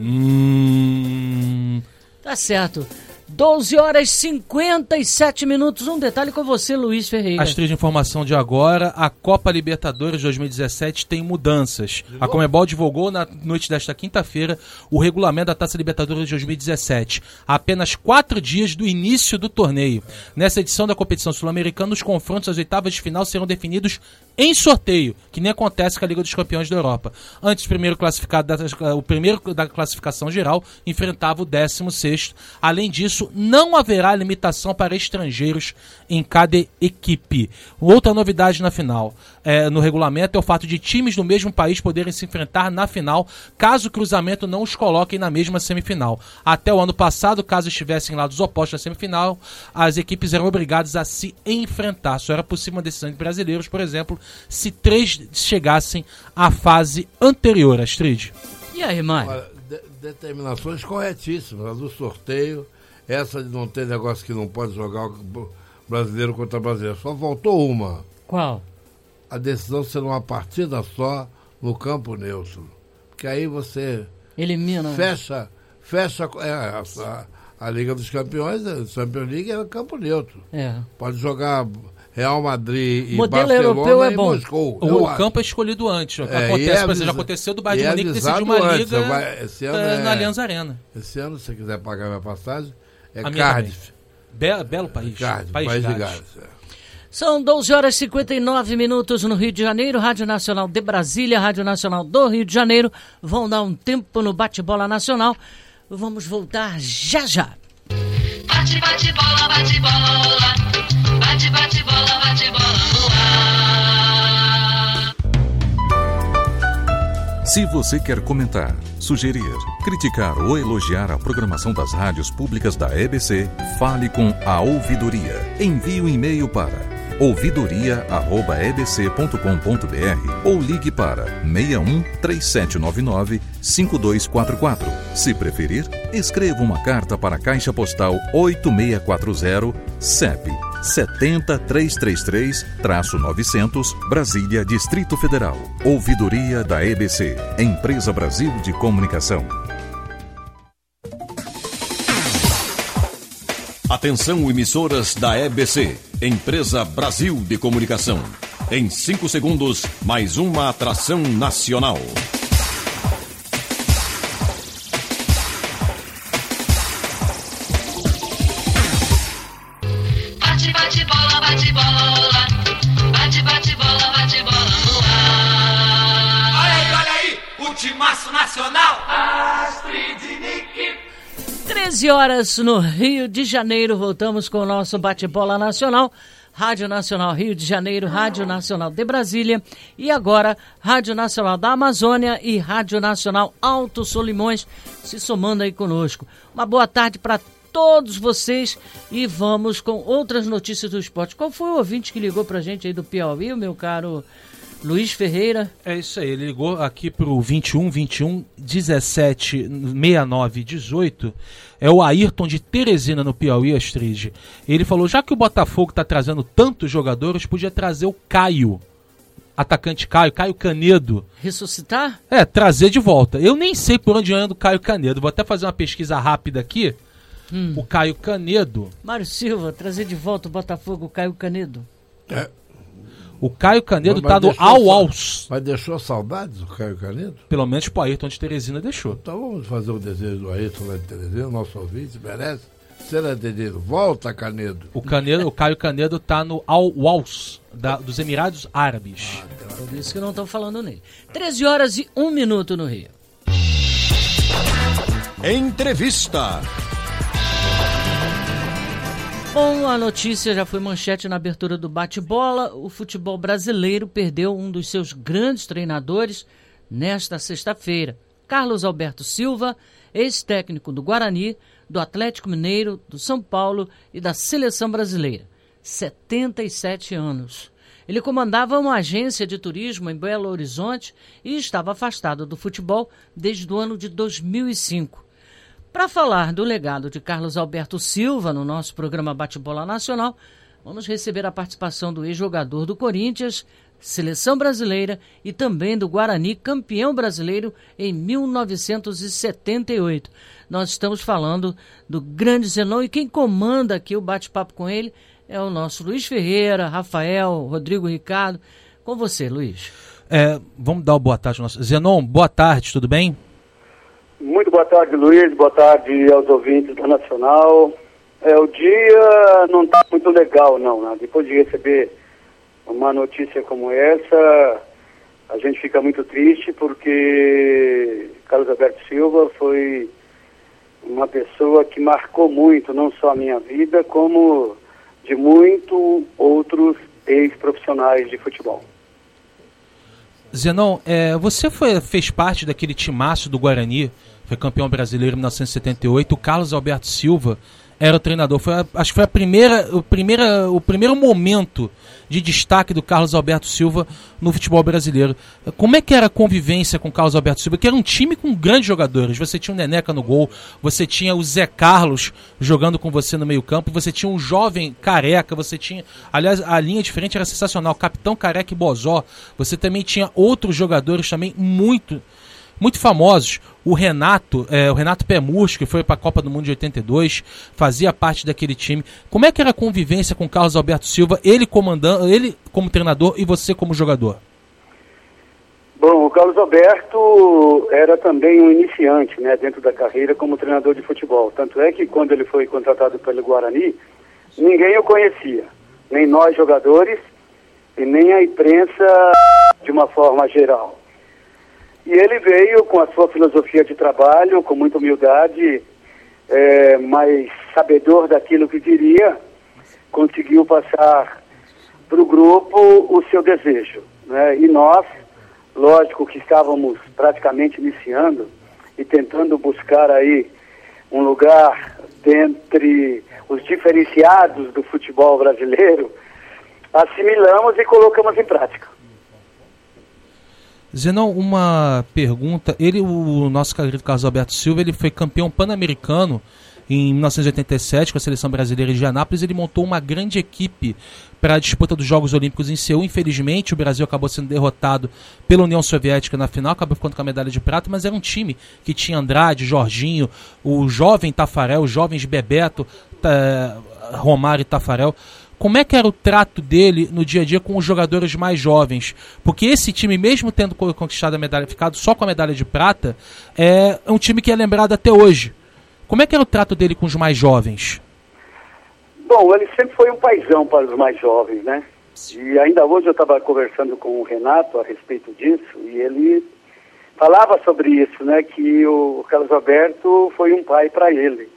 Hum... Tá certo. doze horas e cinquenta e sete minutos. Um detalhe com você, Luiz Ferreira. Astrid, informação de agora. A Copa Libertadores dois mil e dezessete tem mudanças. A Conmebol divulgou na noite desta quinta-feira o regulamento da Taça Libertadores dois mil e dezessete. Há apenas quatro dias do início do torneio. Nessa edição da competição sul-americana, os confrontos às oitavas de final serão definidos em sorteio, que nem acontece com a Liga dos Campeões da Europa. Antes, o primeiro classificado da, o primeiro da classificação geral enfrentava o décimo sexto. Além disso, não haverá limitação para estrangeiros em cada equipe. Outra novidade na final, é, no regulamento, é o fato de times do mesmo país poderem se enfrentar na final, caso o cruzamento não os coloque na mesma semifinal. Até o ano passado, caso estivessem lados opostos à semifinal, as equipes eram obrigadas a se enfrentar. Só era possível uma decisão de brasileiros, por exemplo, se três chegassem à fase anterior, Astrid. E aí, Mário? De- determinações corretíssimas. A do sorteio, essa de não ter negócio que não pode jogar o brasileiro contra brasileiro. Só faltou uma. Qual? A decisão ser uma partida só no campo neutro. Porque aí você elimina. Fecha, fecha é, a, a, a Liga dos Campeões, a Champions League é campo neutro. É. Pode jogar Real Madrid e modelo Barcelona europeu é bom. Moscou. O campo é escolhido antes. O que é, acontece, é avisa, já aconteceu do Bayern de Munique decidir uma antes, liga vai, esse ano é, é, na Allianz Arena. Esse ano, se você quiser pagar minha passagem, é a Cardiff. Be- belo país. Cardiff, país, país de Gales. Gales. É. São doze horas e cinquenta e nove minutos no Rio de Janeiro. Rádio Nacional de Brasília, Rádio Nacional do Rio de Janeiro. Vão dar um tempo no bate-bola nacional. Vamos voltar já já. Bate, bate, bola, bate, bola. Bate, bate, bola, bate, bola no ar. Se você quer comentar, sugerir, criticar ou elogiar a programação das rádios públicas da E B C, fale com a Ouvidoria. Envie um e-mail para ouvidoria arroba e b c ponto com ponto b r ou ligue para seis um três sete nove nove cinco dois quatro quatro. Se preferir, escreva uma carta para a Caixa Postal oito seis quatro zero, C E P sete zero três três três novecentos, Brasília, Distrito Federal. Ouvidoria da E B C, Empresa Brasil de Comunicação. Atenção, emissoras da E B C, Empresa Brasil de Comunicação. Em cinco segundos, mais uma atração nacional. Bate, bate, bola, bate, bola. Bate, bate, bola, bate, bola no ar. Olha aí, olha aí, o timaço nacional. Astrid Nick. treze horas no Rio de Janeiro, voltamos com o nosso bate-bola nacional, Rádio Nacional Rio de Janeiro, Rádio Nacional de Brasília e agora Rádio Nacional da Amazônia e Rádio Nacional Alto Solimões se somando aí conosco. Uma boa tarde para todos vocês e vamos com outras notícias do esporte. Qual foi o ouvinte que ligou pra gente aí do Piauí, meu caro Luiz Ferreira? É isso aí, ele ligou aqui pro vinte e um, vinte e um, dezessete, sessenta e nove, dezoito. É o Ayrton de Teresina, no Piauí, Astrid. Ele falou, já que o Botafogo tá trazendo tantos jogadores, podia trazer o Caio. Atacante Caio, Caio Canedo. Ressuscitar? É, trazer de volta. Eu nem sei por onde anda o Caio Canedo. Vou até fazer uma pesquisa rápida aqui. Hum. O Caio Canedo. Mário Silva, trazer de volta o Botafogo, o Caio Canedo. É. O Caio Canedo tá no Au-Aus. Mas deixou saudades o Caio Canedo? Pelo menos pro Ayrton de Teresina deixou. Então vamos fazer o desejo do Ayrton lá de Teresina, nosso ouvinte, merece ser atendido. Volta, Canedo. O, Canedo, o Caio Canedo tá no Au-Aus, dos Emirados Árabes. Ah, por isso que não estão falando nele. treze horas e um minuto no Rio. Entrevista. Bom, a notícia já foi manchete na abertura do bate-bola. O futebol brasileiro perdeu um dos seus grandes treinadores nesta sexta-feira. Carlos Alberto Silva, ex-técnico do Guarani, do Atlético Mineiro, do São Paulo e da Seleção Brasileira. setenta e sete anos. Ele comandava uma agência de turismo em Belo Horizonte e estava afastado do futebol desde o ano de dois mil e cinco. Para falar do legado de Carlos Alberto Silva no nosso programa Bate-Bola Nacional, vamos receber a participação do ex-jogador do Corinthians, Seleção Brasileira e também do Guarani, campeão brasileiro em mil novecentos e setenta e oito. Nós estamos falando do grande Zenon e quem comanda aqui o bate-papo com ele é o nosso Luiz Ferreira, Rafael, Rodrigo Ricardo. Com você, Luiz. É, vamos dar uma boa tarde ao nosso... Zenon, boa tarde, tudo bem? Muito boa tarde, Luiz. Boa tarde aos ouvintes da Nacional. É, o dia não está muito legal, não, né? Depois de receber uma notícia como essa, a gente fica muito triste porque Carlos Alberto Silva foi uma pessoa que marcou muito, não só a minha vida, como de muitos outros ex-profissionais de futebol. Zenon, é, você foi, fez parte daquele timaço do Guarani, foi campeão brasileiro em mil novecentos e setenta e oito, o Carlos Alberto Silva era o treinador. Foi a, acho que foi a primeira, o, primeira, o primeiro momento de destaque do Carlos Alberto Silva no futebol brasileiro. Como é que era a convivência com o Carlos Alberto Silva? Que era um time com grandes jogadores. Você tinha o Neneca no gol, você tinha o Zé Carlos jogando com você no meio campo, você tinha um jovem Careca, você tinha... Aliás, a linha diferente era sensacional, Capitão Careca e Bozó. Você também tinha outros jogadores também muito... muito famosos, o Renato, é, o Renato Pé Murcho, que foi para a Copa do Mundo de oitenta e dois, fazia parte daquele time. Como é que era a convivência com o Carlos Alberto Silva, ele comandando, ele como treinador e você como jogador? Bom, o Carlos Alberto era também um iniciante, né, dentro da carreira como treinador de futebol. Tanto é que quando ele foi contratado pelo Guarani, ninguém o conhecia, nem nós jogadores e nem a imprensa de uma forma geral. E ele veio com a sua filosofia de trabalho, com muita humildade, é, mas sabedor daquilo que queria, conseguiu passar para o grupo o seu desejo, né? E nós, lógico que estávamos praticamente iniciando e tentando buscar aí um lugar dentre os diferenciados do futebol brasileiro, assimilamos e colocamos em prática. Zenon, uma pergunta. Ele, o nosso querido Carlos Alberto Silva, ele foi campeão pan-americano em mil novecentos e oitenta e sete com a seleção brasileira de Anápolis. Ele montou uma grande equipe para a disputa dos Jogos Olímpicos em Seul. Infelizmente, o Brasil acabou sendo derrotado pela União Soviética na final, acabou ficando com a medalha de prata, mas era um time que tinha Andrade, Jorginho, o jovem Tafarel, os jovens Bebeto, tá, Romário e Tafarel. Como é que era o trato dele no dia a dia com os jogadores mais jovens? Porque esse time, mesmo tendo conquistado a medalha, ficado só com a medalha de prata, é um time que é lembrado até hoje. Como é que era o trato dele com os mais jovens? Bom, ele sempre foi um paizão para os mais jovens, né? E ainda hoje eu estava conversando com o Renato a respeito disso, e ele falava sobre isso, né? Que o Carlos Alberto foi um pai para ele,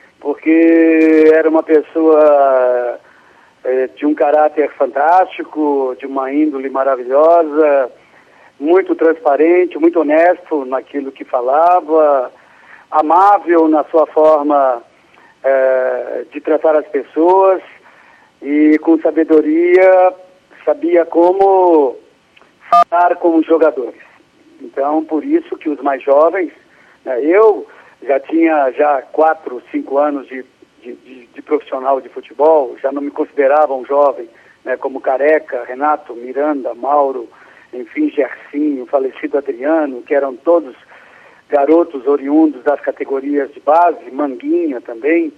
porque era uma pessoa é, de um caráter fantástico, de uma índole maravilhosa, muito transparente, muito honesto naquilo que falava, amável na sua forma é, de tratar as pessoas e com sabedoria sabia como falar com os jogadores. Então, por isso que os mais jovens, né, eu já tinha já quatro, cinco anos de, de, de, de profissional de futebol, já não me considerava um jovem, né, como Careca, Renato, Miranda, Mauro, enfim, Gersinho, o falecido Adriano, que eram todos garotos oriundos das categorias de base, Manguinha também.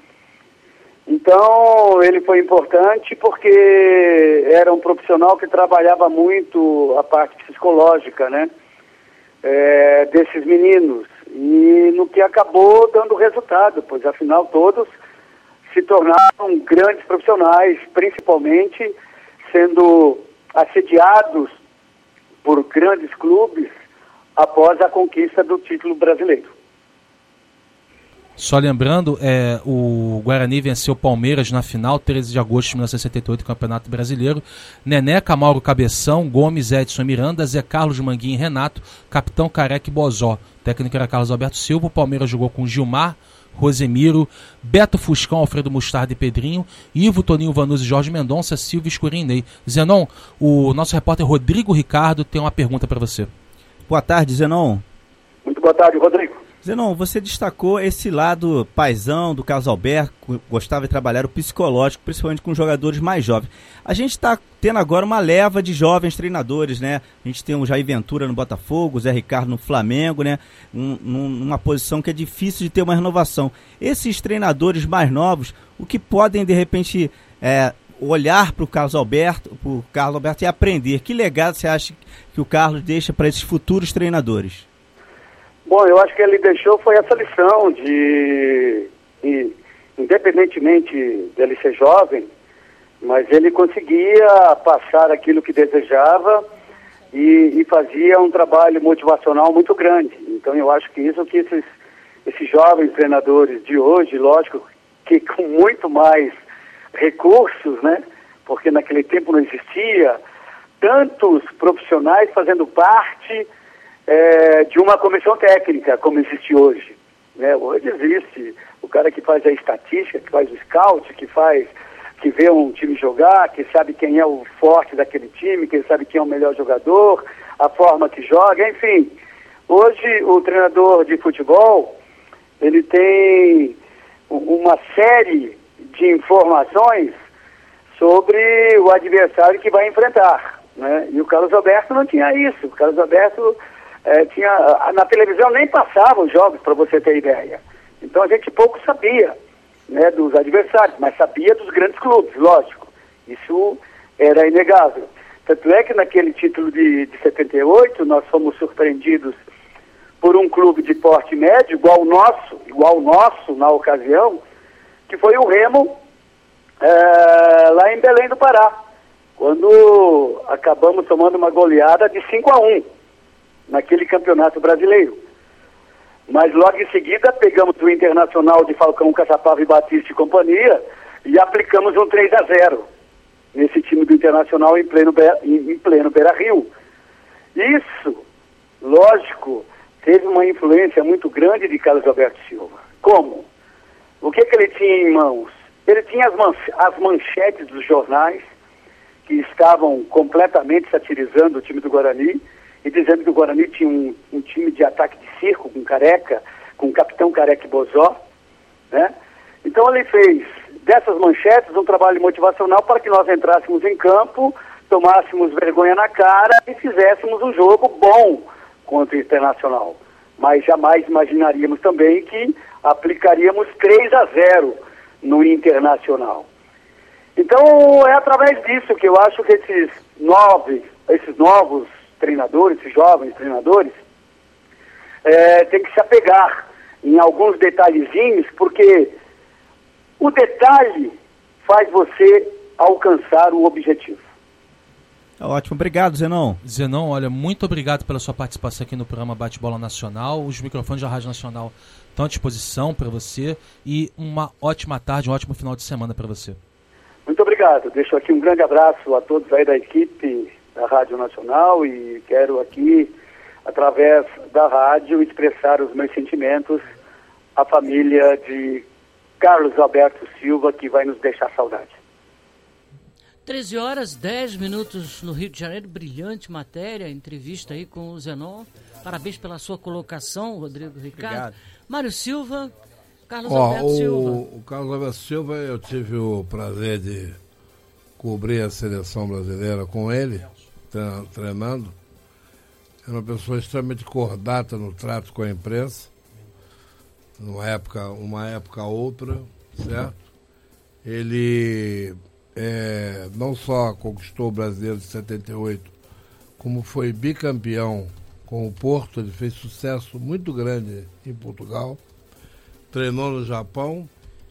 Então, ele foi importante porque era um profissional que trabalhava muito a parte psicológica, né, é, desses meninos, e no que acabou dando resultado, pois afinal todos se tornaram grandes profissionais, principalmente sendo assediados por grandes clubes após a conquista do título brasileiro. Só lembrando, é, o Guarani venceu o Palmeiras na final, treze de agosto de mil novecentos e sessenta e oito, Campeonato Brasileiro. Neneca, Mauro Cabeção, Gomes, Edson Miranda, Zé Carlos, Manguinha e Renato, Capitão Careca e Bozó. O técnico era Carlos Alberto Silva. O Palmeiras jogou com Gilmar, Rosemiro, Beto Fuscão, Alfredo Mostarda e Pedrinho, Ivo, Toninho Vanucci, Jorge Mendonça, Silvio, Escurinho e Ney. Zenon, o nosso repórter Rodrigo Ricardo tem uma pergunta para você. Boa tarde, Zenon. Muito boa tarde, Rodrigo. Zenon, você destacou esse lado paizão do Carlos Alberto, gostava de trabalhar o psicológico, principalmente com jogadores mais jovens. A gente está tendo agora uma leva de jovens treinadores, né? A gente tem o Jair Ventura no Botafogo, o Zé Ricardo no Flamengo, né? Um, um, uma posição que é difícil de ter uma renovação. Esses treinadores mais novos, o que podem, de repente, é, olhar para o Carlos Alberto, pro Carlos Alberto e aprender? Que legado você acha que o Carlos deixa para esses futuros treinadores? Bom, eu acho que ele deixou foi essa lição de, de, independentemente dele ser jovem, mas ele conseguia passar aquilo que desejava e, e fazia um trabalho motivacional muito grande. Então eu acho que isso que esses, esses jovens treinadores de hoje, lógico, que com muito mais recursos, né? Porque naquele tempo não existia tantos profissionais fazendo parte É, de uma comissão técnica, como existe hoje, né? Hoje existe o cara que faz a estatística, que faz o scout, que faz, que vê um time jogar, que sabe quem é o forte daquele time, que sabe quem é o melhor jogador, a forma que joga, enfim. Hoje o treinador de futebol, ele tem uma série de informações sobre o adversário que vai enfrentar, né? E o Carlos Alberto não tinha isso. O Carlos Alberto É, tinha, na televisão nem passavam os jogos, para você ter ideia. Então a gente pouco sabia, né, dos adversários, mas sabia dos grandes clubes, lógico. Isso era inegável. Tanto é que naquele título de, de setenta e oito nós fomos surpreendidos por um clube de porte médio, igual o nosso, igual o nosso na ocasião, que foi o Remo, é, lá em Belém do Pará, quando acabamos tomando uma goleada de cinco a um. Naquele campeonato brasileiro. Mas logo em seguida pegamos o Internacional de Falcão, Caçapava e Batista e companhia e aplicamos um três a zero nesse time do Internacional em pleno, em, em pleno Beira-Rio. Isso, lógico, teve uma influência muito grande de Carlos Alberto Silva. Como? O que, que ele tinha em mãos? Ele tinha as, man as manchetes dos jornais que estavam completamente satirizando o time do Guarani e dizendo que o Guarani tinha um, um time de ataque de circo com Careca, com o capitão Careca e Bozó, né? Então ele fez dessas manchetes um trabalho motivacional para que nós entrássemos em campo, tomássemos vergonha na cara e fizéssemos um jogo bom contra o Internacional. Mas jamais imaginaríamos também que aplicaríamos três a zero no Internacional. Então é através disso que eu acho que esses nove, esses novos treinadores, esses jovens treinadores, é, tem que se apegar em alguns detalhezinhos, porque o detalhe faz você alcançar o objetivo. Ótimo, obrigado, Zenon. Zenon, olha, muito obrigado pela sua participação aqui no programa Bate-Bola Nacional. Os microfones da Rádio Nacional estão à disposição para você e uma ótima tarde, um ótimo final de semana para você. Muito obrigado. Deixo aqui um grande abraço a todos aí da equipe da Rádio Nacional e quero aqui, através da rádio, expressar os meus sentimentos à família de Carlos Alberto Silva, que vai nos deixar saudade. treze horas, dez minutos no Rio de Janeiro, brilhante matéria, entrevista aí com o Zenon. Parabéns pela sua colocação, Rodrigo Ricardo. Obrigado. Mário Silva, Carlos Ó, Alberto o, Silva. O Carlos Alberto Silva, eu tive o prazer de cobrir a seleção brasileira com ele, treinando. Era uma pessoa extremamente cordata no trato com a imprensa, numa época, uma época outra, certo? Ele é, não só conquistou o Brasileiro de setenta e oito, como foi bicampeão com o Porto. Ele fez sucesso muito grande em Portugal, treinou no Japão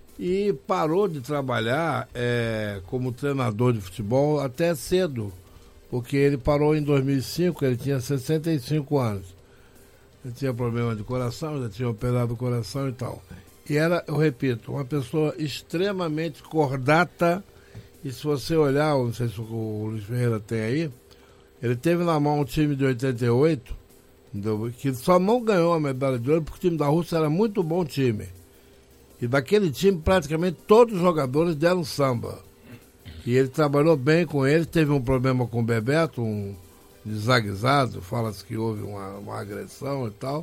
e parou de trabalhar é, como treinador de futebol até cedo, porque ele parou em dois mil e cinco, ele tinha sessenta e cinco anos. Ele tinha problema de coração, já tinha operado o coração e tal. E era, eu repito, uma pessoa extremamente cordata. E se você olhar, não sei se o Luiz Ferreira tem aí, ele teve na mão um time de oitenta e oito, que só não ganhou a medalha de ouro porque o time da Rússia era muito bom time. E daquele time, praticamente todos os jogadores deram samba. E ele trabalhou bem com ele, teve um problema com o Bebeto, um desaguisado, fala-se que houve uma, uma agressão e tal,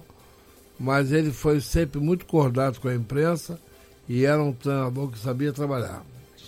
mas ele foi sempre muito cordato com a imprensa e era um treinador que sabia trabalhar.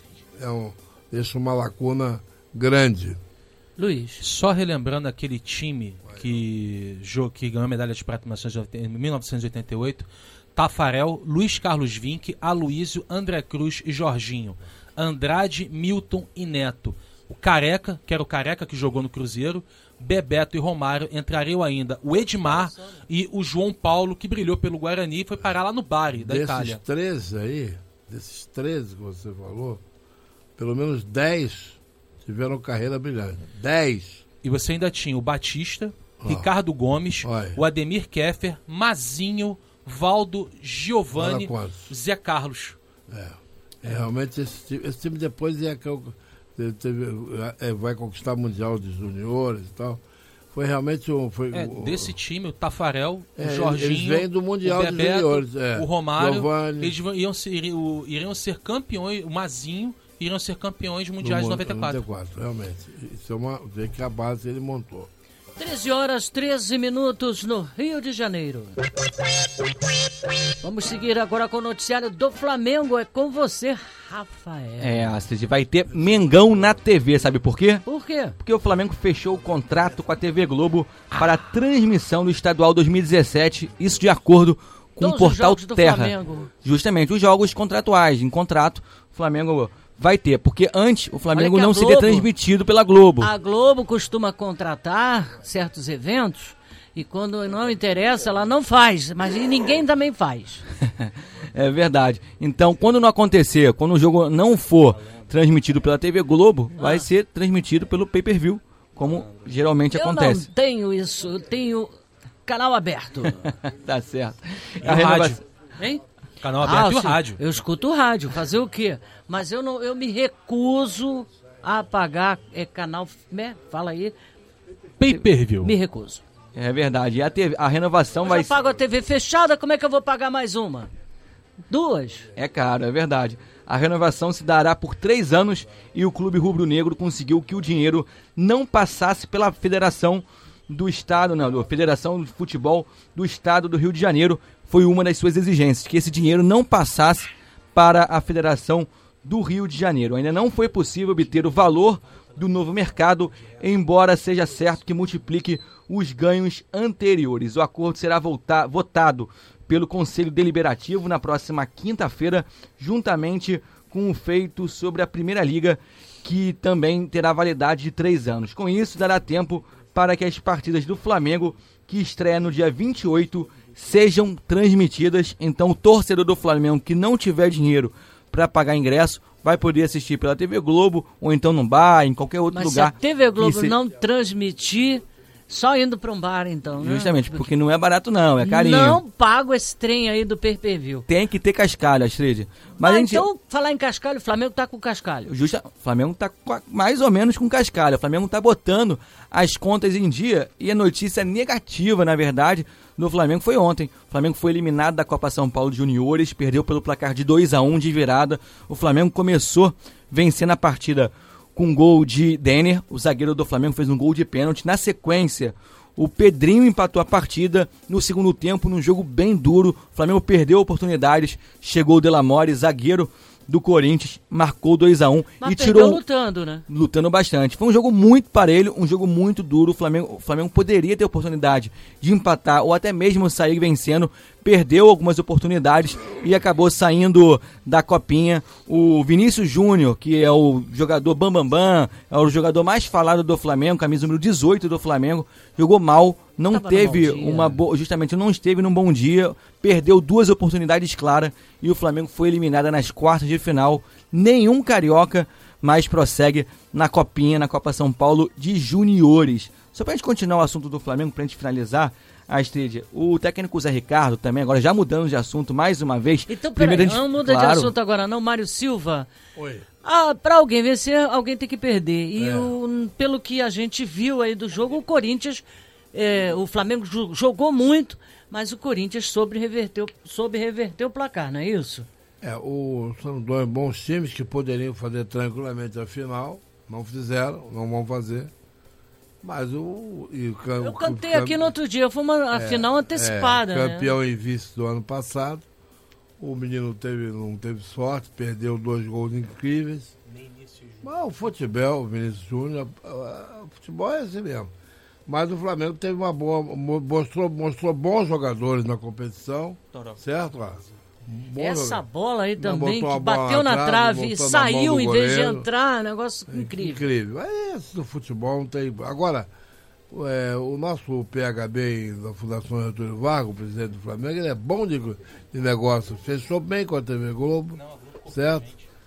É um, deixa uma lacuna grande. Luiz, só relembrando aquele time que, que ganhou a medalha de prata em mil novecentos e oitenta e oito, Tafarel, Luiz Carlos Vinck, Aloísio, André Cruz e Jorginho, Andrade, Milton e Neto. O Careca, que era o Careca que jogou no Cruzeiro, Bebeto e Romário, entrariam ainda o Edmar e o João Paulo, que brilhou pelo Guarani e foi parar lá no Bari, da desses Itália. Desses treze aí, desses treze que você falou, pelo menos dez tiveram carreira brilhante. dez. E você ainda tinha o Batista, oh. Ricardo Gomes, Olha. o Ademir Keffer, Mazinho, Valdo, Giovanni, Zé Carlos. É, é realmente esse time, esse time depois é que eu, teve, é, vai conquistar o Mundial de Juniores e tal. Foi realmente um... Foi, é, o, desse time, o Tafarel, é, o Jorginho, eles vêm do Mundial o Bebeto, de Juniores. É, o Romário, Giovanni. eles iriam ser, iriam, iriam ser campeões, o Mazinho, iriam ser campeões mundiais de noventa e quatro. noventa e quatro, realmente. Isso é uma... Vê que a base ele montou. treze horas, treze minutos no Rio de Janeiro. Vamos seguir agora com o noticiário do Flamengo. É com você, Rafael. É, Astrid, vai ter Mengão na T V, sabe por quê? Por quê? Porque o Flamengo fechou o contrato com a T V Globo para a transmissão do Estadual dois mil e dezessete, isso de acordo com Todos o portal os jogos do Terra. Flamengo. Justamente, os jogos contratuais, em contrato, o Flamengo vai ter, porque antes o Flamengo não Globo, seria transmitido pela Globo. A Globo costuma contratar certos eventos e quando não interessa ela não faz, mas ninguém também faz. É verdade. Então, quando não acontecer, quando o jogo não for transmitido pela T V Globo, ah. vai ser transmitido pelo pay-per-view, como geralmente eu acontece. Eu não tenho isso, eu tenho canal aberto. Tá certo. E a rádio. Hein? Canal aberto ah, e o sim, rádio. Eu escuto o rádio, fazer o quê? Mas eu, não, eu me recuso a pagar é, canal... Né? Fala aí. pay-per-view. Me recuso. É verdade. E a, T V, a renovação Eu vai... já pago a T V fechada, como é que eu vou pagar mais uma? Duas? É caro, é verdade. A renovação se dará por três anos e o Clube Rubro-Negro conseguiu que o dinheiro não passasse pela Federação do Estado, não, a Federação de Futebol do Estado do Rio de Janeiro. Foi uma das suas exigências, que esse dinheiro não passasse para a Federação do Rio de Janeiro. Ainda não foi possível obter o valor do novo mercado, embora seja certo que multiplique os ganhos anteriores. O acordo será voltar, votado pelo Conselho Deliberativo na próxima quinta-feira, juntamente com o feito sobre a Primeira Liga, que também terá validade de três anos. Com isso, dará tempo para que as partidas do Flamengo, que estreia no dia vinte e oito, sejam transmitidas. Então, o torcedor do Flamengo que não tiver dinheiro para pagar ingresso vai poder assistir pela T V Globo ou então no bar, em qualquer outro Mas lugar. Mas se a T V Globo se... não transmitir, só indo para um bar então, né? Justamente, porque não é barato não, é carinho. Não pago esse trem aí do pay-per-view. Tem que ter cascalho, Astrid. Mas ah, a gente... então, falar em cascalho, o Flamengo tá com cascalho. Justa... O Flamengo tá mais ou menos com cascalho. O Flamengo tá botando as contas em dia e a notícia negativa, na verdade, do Flamengo foi ontem. O Flamengo foi eliminado da Copa São Paulo de Juniores, perdeu pelo placar de dois a um de virada. O Flamengo começou vencendo a partida com um gol de Denner, o zagueiro do Flamengo fez um gol de pênalti. Na sequência, o Pedrinho empatou a partida no segundo tempo, num jogo bem duro. O Flamengo perdeu oportunidades, chegou o Delamore, zagueiro do Corinthians, marcou dois a um Mas e tirou lutando, né? Lutando bastante. Foi um jogo muito parelho, um jogo muito duro. O Flamengo, o Flamengo poderia ter oportunidade de empatar ou até mesmo sair vencendo. Perdeu algumas oportunidades e acabou saindo da copinha. O Vinícius Júnior, que é o jogador bambambam, bam, bam, é o jogador mais falado do Flamengo, camisa número dezoito do Flamengo, jogou mal, não Tava teve uma boa, justamente não esteve num bom dia, perdeu duas oportunidades claras e o Flamengo foi eliminado nas quartas de final. Nenhum carioca mais prossegue na copinha, na Copa São Paulo de Juniores. Só pra gente continuar o assunto do Flamengo, pra gente finalizar, Astrid, o técnico Zé Ricardo também, agora já mudando de assunto mais uma vez. Então, peraí, gente... não muda claro. de assunto agora não, Mário Silva. Oi. Ah, pra alguém vencer, alguém tem que perder. E É. o, pelo que a gente viu aí do jogo, o Corinthians, é, o Flamengo jogou muito, mas o Corinthians soube reverter, soube reverter o placar, não é isso? É, o, são dois bons times que poderiam fazer tranquilamente a final, não fizeram, não vão fazer. Mas o... E o Eu cantei o, aqui no outro dia, foi uma é, final antecipada. É, campeão né? e vice do ano passado. O menino teve, não teve sorte, perdeu dois gols incríveis. Mas o futebol, o Vinícius Júnior, o futebol é assim mesmo. Mas o Flamengo teve uma boa, mostrou, mostrou bons jogadores na competição, certo? Ah, bom Essa jogador. boa aí também, botou que a bola bateu na trave e voltou na saiu mão do em vez de goleiro. entrar, negócio incrível. Incrível. É isso do futebol, não tem... Agora, é, o nosso P H B da Fundação Getúlio Vargas, o presidente do Flamengo, ele é bom de, de negócio. Fechou bem com a T V Globo, certo?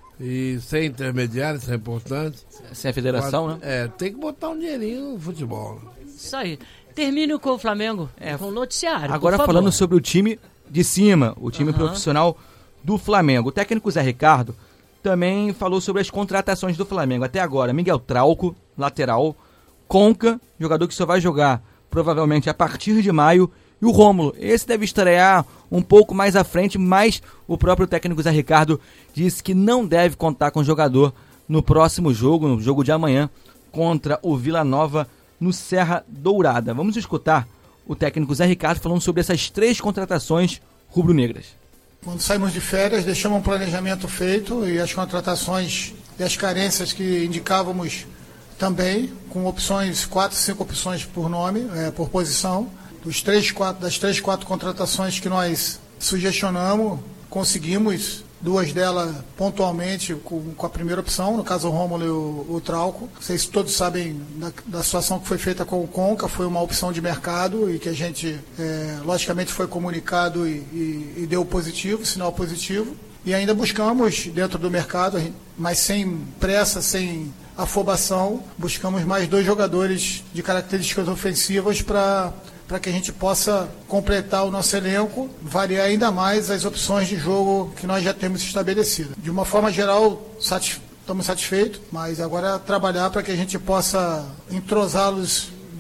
E sem intermediários, isso é importante. Sem a federação, Mas, né? É, tem que botar um dinheirinho no futebol. Isso aí. Termine com o Flamengo, É, com o noticiário. Agora por favor. falando sobre o time de cima, o time Aham. profissional do Flamengo. O técnico Zé Ricardo também falou sobre as contratações do Flamengo. Até agora, Miguel Trauco, lateral, Conca, jogador que só vai jogar provavelmente a partir de maio, e o Rômulo. Esse deve estrear um pouco mais à frente, mas o próprio técnico Zé Ricardo disse que não deve contar com o jogador no próximo jogo, no jogo de amanhã, contra o Vila Nova no Serra Dourada. Vamos escutar o técnico Zé Ricardo falando sobre essas três contratações rubro-negras. Quando saímos de férias, deixamos um planejamento feito e as contratações e as carências que indicávamos também, com opções, quatro, cinco opções por nome, é, por posição. Dos três, quatro, das três, quatro contratações que nós sugestionamos, conseguimos duas delas pontualmente com, com a primeira opção, no caso o Rômulo e o, o Trauco. Vocês todos sabem da, da situação que foi feita com o Conca, foi uma opção de mercado e que a gente, é, logicamente, foi comunicado e, e, e deu positivo, sinal positivo. E ainda buscamos, dentro do mercado, mas sem pressa, sem afobação, buscamos mais dois jogadores de características ofensivas para para que a gente possa completar o nosso elenco, variar ainda mais as opções de jogo que nós já temos estabelecido. De uma forma geral, satisfe- estamos satisfeitos, mas agora é trabalhar para que a gente possa entrosá-los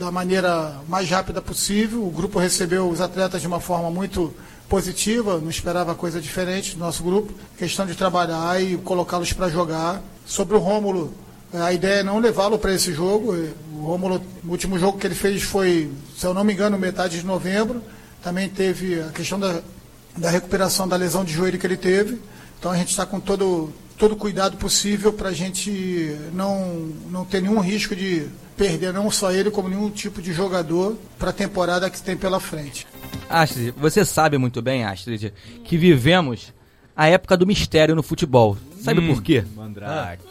da maneira mais rápida possível. O grupo recebeu os atletas de uma forma muito positiva, não esperava coisa diferente do nosso grupo. Questão de trabalhar e colocá-los para jogar. Sobre o Rômulo, a ideia é não levá-lo para esse jogo. O Rômulo, o último jogo que ele fez foi, se eu não me engano, metade de novembro. Também teve a questão da, da recuperação da lesão de joelho que ele teve. Então a gente está com todo todo cuidado possível para a gente não, não ter nenhum risco de perder não só ele, como nenhum tipo de jogador para a temporada que tem pela frente. Astrid, você sabe muito bem, Astrid, que vivemos a época do mistério no futebol. Sabe hum, por quê? Mandrake.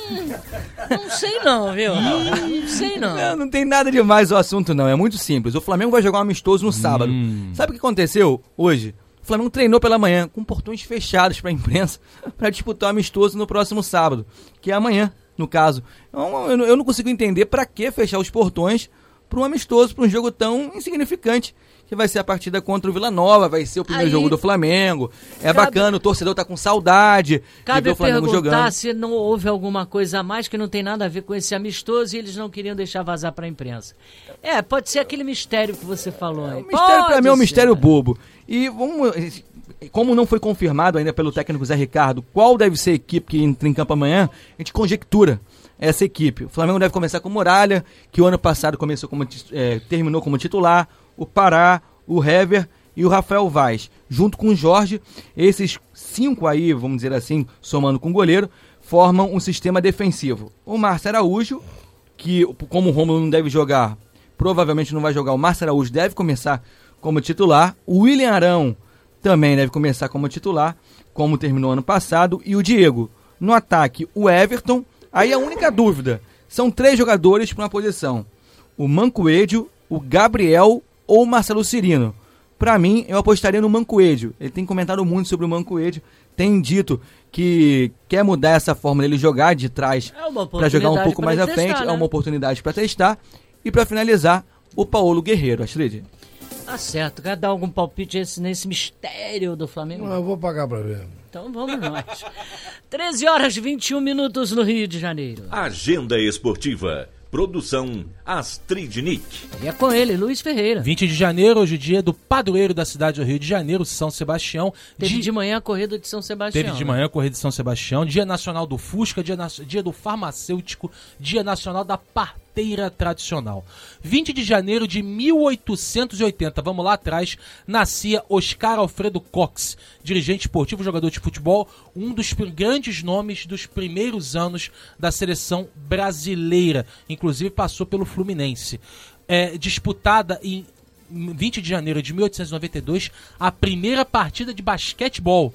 Não sei não, viu? Não sei não. não. Não tem nada demais o assunto não, é muito simples. O Flamengo vai jogar um amistoso no sábado. Hum. Sabe o que aconteceu hoje? O Flamengo treinou pela manhã com portões fechados para a imprensa para disputar o amistoso no próximo sábado, que é amanhã, no caso. Eu, eu, eu não consigo entender para que fechar os portões para um amistoso, para um jogo tão insignificante, que vai ser a partida contra o Vila Nova, vai ser o primeiro Aí, jogo do Flamengo. É cabe, bacana, o torcedor tá com saudade de ver o Flamengo jogando. Cabe perguntar se não houve alguma coisa a mais que não tem nada a ver com esse amistoso e eles não queriam deixar vazar para a imprensa. É, pode ser aquele mistério que você falou aí. O mistério para mim é um mistério bobo. E vamos, como não foi confirmado ainda pelo técnico Zé Ricardo qual deve ser a equipe que entra em campo amanhã, a gente conjectura essa equipe. O Flamengo deve começar com o Muralha, que o ano passado começou como, é, terminou como titular, o Pará, o Hever e o Rafael Vaz. Junto com o Jorge, esses cinco aí, vamos dizer assim, somando com o goleiro, formam um sistema defensivo. O Márcio Araújo, que como o Rômulo não deve jogar, provavelmente não vai jogar, o Márcio Araújo deve começar como titular. O William Arão também deve começar como titular, como terminou ano passado. E o Diego. No ataque, o Everton. Aí a única dúvida, são três jogadores para uma posição. O Mancoedio, o Gabriel ou o Marcelo Cirino. Para mim, eu apostaria no Mancoedio. Ele tem comentado muito sobre o Mancoedio, tem dito que quer mudar essa forma dele jogar de trás é para jogar um pouco mais à frente. Testar, né? É uma oportunidade para testar. E para finalizar, o Paulo Guerreiro. Astrid? Tá certo. Quer dar algum palpite esse, nesse mistério do Flamengo? Não, eu vou pagar para ver. Então vamos nós. treze horas e vinte e um minutos no Rio de Janeiro. Agenda esportiva. Produção Astrid Nick. E é com ele, Luiz Ferreira. vinte de janeiro, hoje dia do padroeiro da cidade do Rio de Janeiro, São Sebastião. Teve de, de manhã a corrida de São Sebastião. Teve de manhã a corrida de São Sebastião. Dia nacional do Fusca, dia, na, dia do farmacêutico, dia nacional da parteira tradicional. vinte de janeiro de mil oitocentos e oitenta, vamos lá atrás, nascia Oscar Alfredo Cox, dirigente esportivo, jogador de futebol, um dos grandes nomes dos primeiros anos da seleção brasileira. Inclusive passou pelo Fluminense. É, disputada em vinte de janeiro de mil oitocentos e noventa e dois, a primeira partida de basquetebol.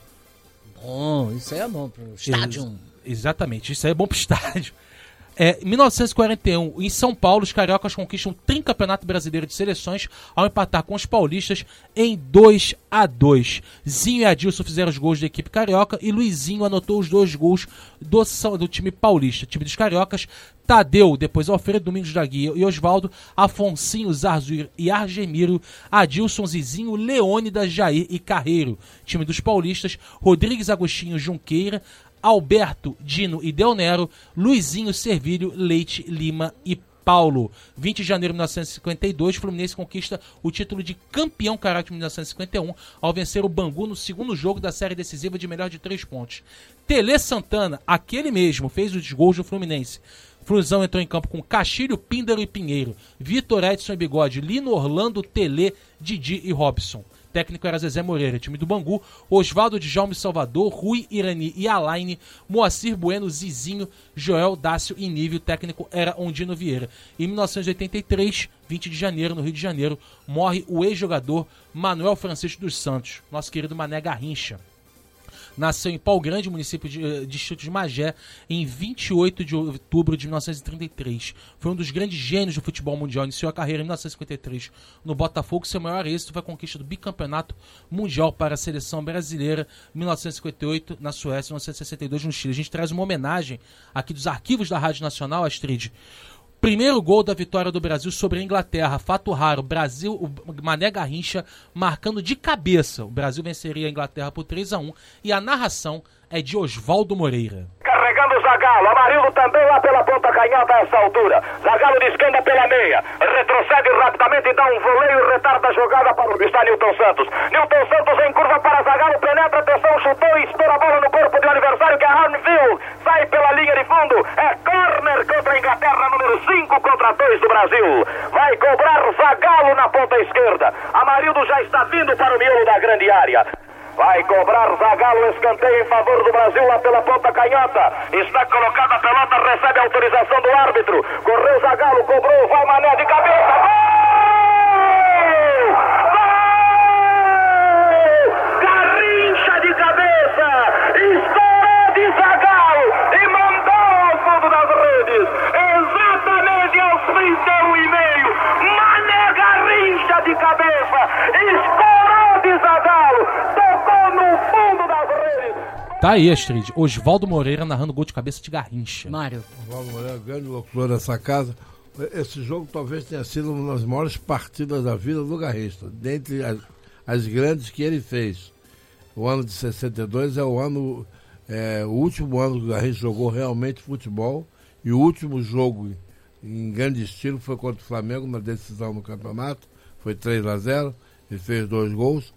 Bom, isso aí é bom pro estádio. Ex- exatamente, isso aí é bom pro estádio. É, em mil novecentos e quarenta e um, em São Paulo, os cariocas conquistam o tricampeonato brasileiro de seleções ao empatar com os paulistas em dois a dois. Zinho e Adilson fizeram os gols da equipe carioca e Luizinho anotou os dois gols do, do time paulista. Time dos cariocas, Tadeu, depois Alfredo, Domingos da Guia e Osvaldo, Afonsinho, Zarzuir e Argemiro, Adilson, Zizinho, Leônidas, Jair e Carreiro. Time dos paulistas, Rodrigues, Agostinho, Junqueira, Alberto, Dino e Del Nero, Luizinho, Servílio, Leite, Lima e Paulo. vinte de janeiro de mil novecentos e cinquenta e dois, Fluminense conquista o título de campeão carioca de mil novecentos e cinquenta e um ao vencer o Bangu no segundo jogo da série decisiva de melhor de três pontos. Tele Santana, aquele mesmo, fez os gols do Fluminense. Flusão entrou em campo com Castilho, Píndaro e Pinheiro, Vitor, Edson e Bigode, Lino, Orlando, Tele, Didi e Robson. Técnico era Zezé Moreira, time do Bangu, Osvaldo, Djalme Salvador, Rui, Irani e Alaine, Moacir Bueno, Zizinho, Joel, Dácio e Nível. Técnico era Ondino Vieira. Em mil novecentos e oitenta e três, vinte de janeiro, no Rio de Janeiro, morre o ex-jogador Manuel Francisco dos Santos, nosso querido Mané Garrincha. Nasceu em Pau Grande, município de Distrito de Magé, em vinte e oito de outubro de mil novecentos e trinta e três. Foi um dos grandes gênios do futebol mundial. Iniciou a carreira em mil novecentos e cinquenta e três no Botafogo. Seu maior êxito foi a conquista do bicampeonato mundial para a seleção brasileira em mil novecentos e cinquenta e oito na Suécia, em mil novecentos e sessenta e dois no Chile. A gente traz uma homenagem aqui dos arquivos da Rádio Nacional, Astrid. Primeiro gol da vitória do Brasil sobre a Inglaterra, fato raro, Brasil, o Mané Garrincha marcando de cabeça. O Brasil venceria a Inglaterra por três a um e a narração é de Osvaldo Moreira. Carregando os Zagallo. Amarildo também lá pela ponta canhota a essa altura. Zagallo descenda pela meia. Retrocede rapidamente e dá um voleio e retarda a jogada para o está Nilton Santos. Nilton Santos em curva para Zagallo. Penetra, atenção, chutou e estoura a bola no corpo do adversário que é Arnfield. Sai pela linha de fundo. É corner contra a Inglaterra, número cinco contra dois do Brasil. Vai cobrar Zagallo na ponta esquerda. Amarildo já está vindo para o miolo da grande área. Vai cobrar Zagallo, escanteio em favor do Brasil lá pela ponta canhota. Está colocada a pelota, recebe a autorização do árbitro. Correu Zagallo, cobrou, vai Mané de cabeça. Gol! Gol! Garrincha de cabeça. Estourou de Zagallo e mandou ao fundo das redes. Exatamente aos trinta e um e meio. Mané Garrincha de cabeça. Estourou de Zagallo. No fundo das redes. Tá aí, Astrid. Oswaldo Moreira narrando gol de cabeça de Garrincha. Mário. Oswaldo Moreira, grande locutor dessa casa. Esse jogo talvez tenha sido uma das maiores partidas da vida do Garrincha, dentre as, as grandes que ele fez. O ano de sessenta e dois é o ano, é, o último ano que o Garrincha jogou realmente futebol, e o último jogo em grande estilo foi contra o Flamengo, na decisão no campeonato, foi três a zero, ele fez dois gols.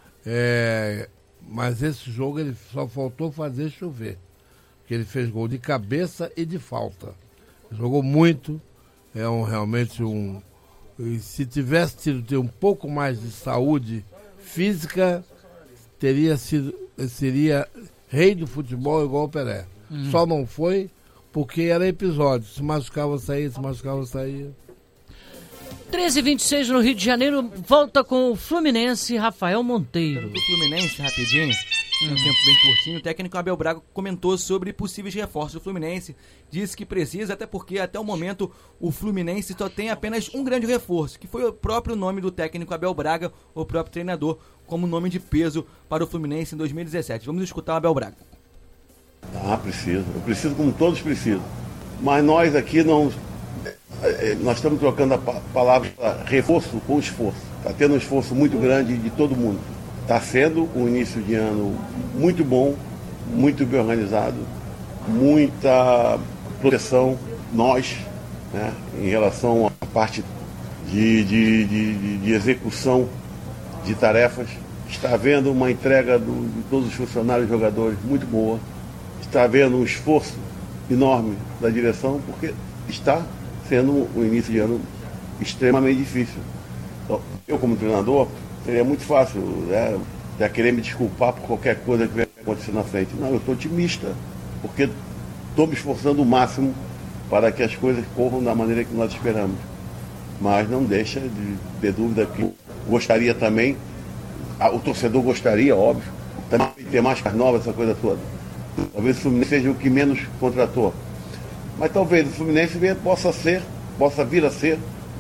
É, mas esse jogo ele só faltou fazer chover, porque ele fez gol de cabeça e de falta. Jogou muito, é um, realmente um... E se tivesse tido ter um pouco mais de saúde física, teria sido, seria rei do futebol igual o Pelé. Hum. Só não foi porque era episódio, se machucava, saía, se machucava, saía. treze e vinte e seis no Rio de Janeiro, volta com o Fluminense, Rafael Monteiro. O Fluminense, rapidinho, hum. um tempo bem curtinho, o técnico Abel Braga comentou sobre possíveis reforços do Fluminense, disse que precisa, até porque até o momento o Fluminense só tem apenas um grande reforço, que foi o próprio nome do técnico Abel Braga, o próprio treinador, como nome de peso para o Fluminense em dois mil e dezessete. Vamos escutar o Abel Braga. Ah, preciso, eu preciso como todos precisam, mas nós aqui não... Nós estamos trocando a palavra reforço com esforço. Está tendo um esforço muito grande de todo mundo. Está sendo um início de ano muito bom, muito bem organizado, muita proteção, nós, né, em relação à parte de, de, de, de execução de tarefas. Está havendo uma entrega do, de todos os funcionários e jogadores muito boa. Está havendo um esforço enorme da direção, porque está sendo um início de ano extremamente difícil. Então, eu como treinador, seria muito fácil, né, já querer me desculpar por qualquer coisa que venha acontecer na frente. Não, eu estou otimista, porque estou me esforçando o máximo para que as coisas corram da maneira que nós esperamos. Mas não deixa de ter dúvida que gostaria também, o torcedor gostaria, óbvio, também ter mais caras novas, essa coisa toda. Talvez o Fluminense seja o que menos contratou. Mas talvez o Fluminense venha, possa ser, possa vir a ser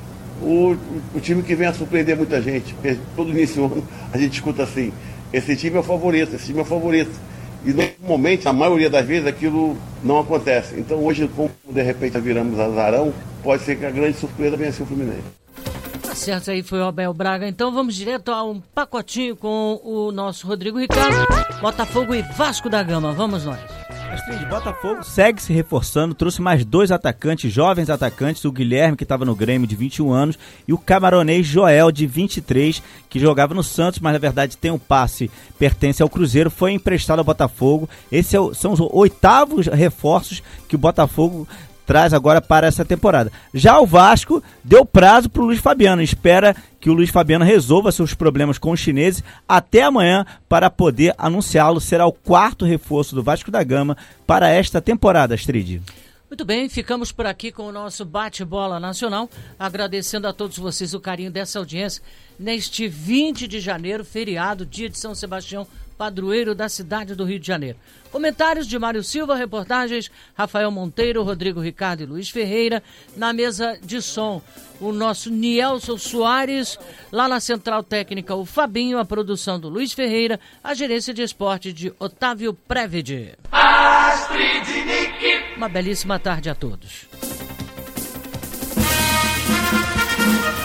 o, o time que venha a surpreender muita gente. Porque todo início do ano a gente escuta assim, esse time é o favorito, esse time é o favorito. E normalmente, na maioria das vezes, aquilo não acontece. Então hoje, como de repente viramos azarão, pode ser que a grande surpresa venha a ser o Fluminense. Tá certo, aí foi o Abel Braga. Então vamos direto a um pacotinho com o nosso Rodrigo Ricardo. Botafogo e Vasco da Gama, vamos nós. Astrid, Botafogo segue se reforçando, trouxe mais dois atacantes, jovens atacantes, o Guilherme, que estava no Grêmio, de vinte e um anos, e o camaronês Joel, de vinte e três, que jogava no Santos, mas na verdade tem um passe, pertence ao Cruzeiro, foi emprestado ao Botafogo. Esses é são os oitavos reforços que o Botafogo traz agora para essa temporada. Já o Vasco deu prazo para o Luiz Fabiano, espera que o Luiz Fabiano resolva seus problemas com os chineses até amanhã para poder anunciá-lo. Será o quarto reforço do Vasco da Gama para esta temporada, Astrid. Muito bem, ficamos por aqui com o nosso bate-bola nacional, agradecendo a todos vocês o carinho dessa audiência neste vinte de janeiro, feriado, dia de São Sebastião, padroeiro da cidade do Rio de Janeiro. Comentários de Mário Silva, reportagens Rafael Monteiro, Rodrigo Ricardo e Luiz Ferreira. Na mesa de som, o nosso Nielson Soares. Lá na Central Técnica, o Fabinho, a produção do Luiz Ferreira, a gerência de esporte de Otávio Previde. Uma belíssima tarde a todos.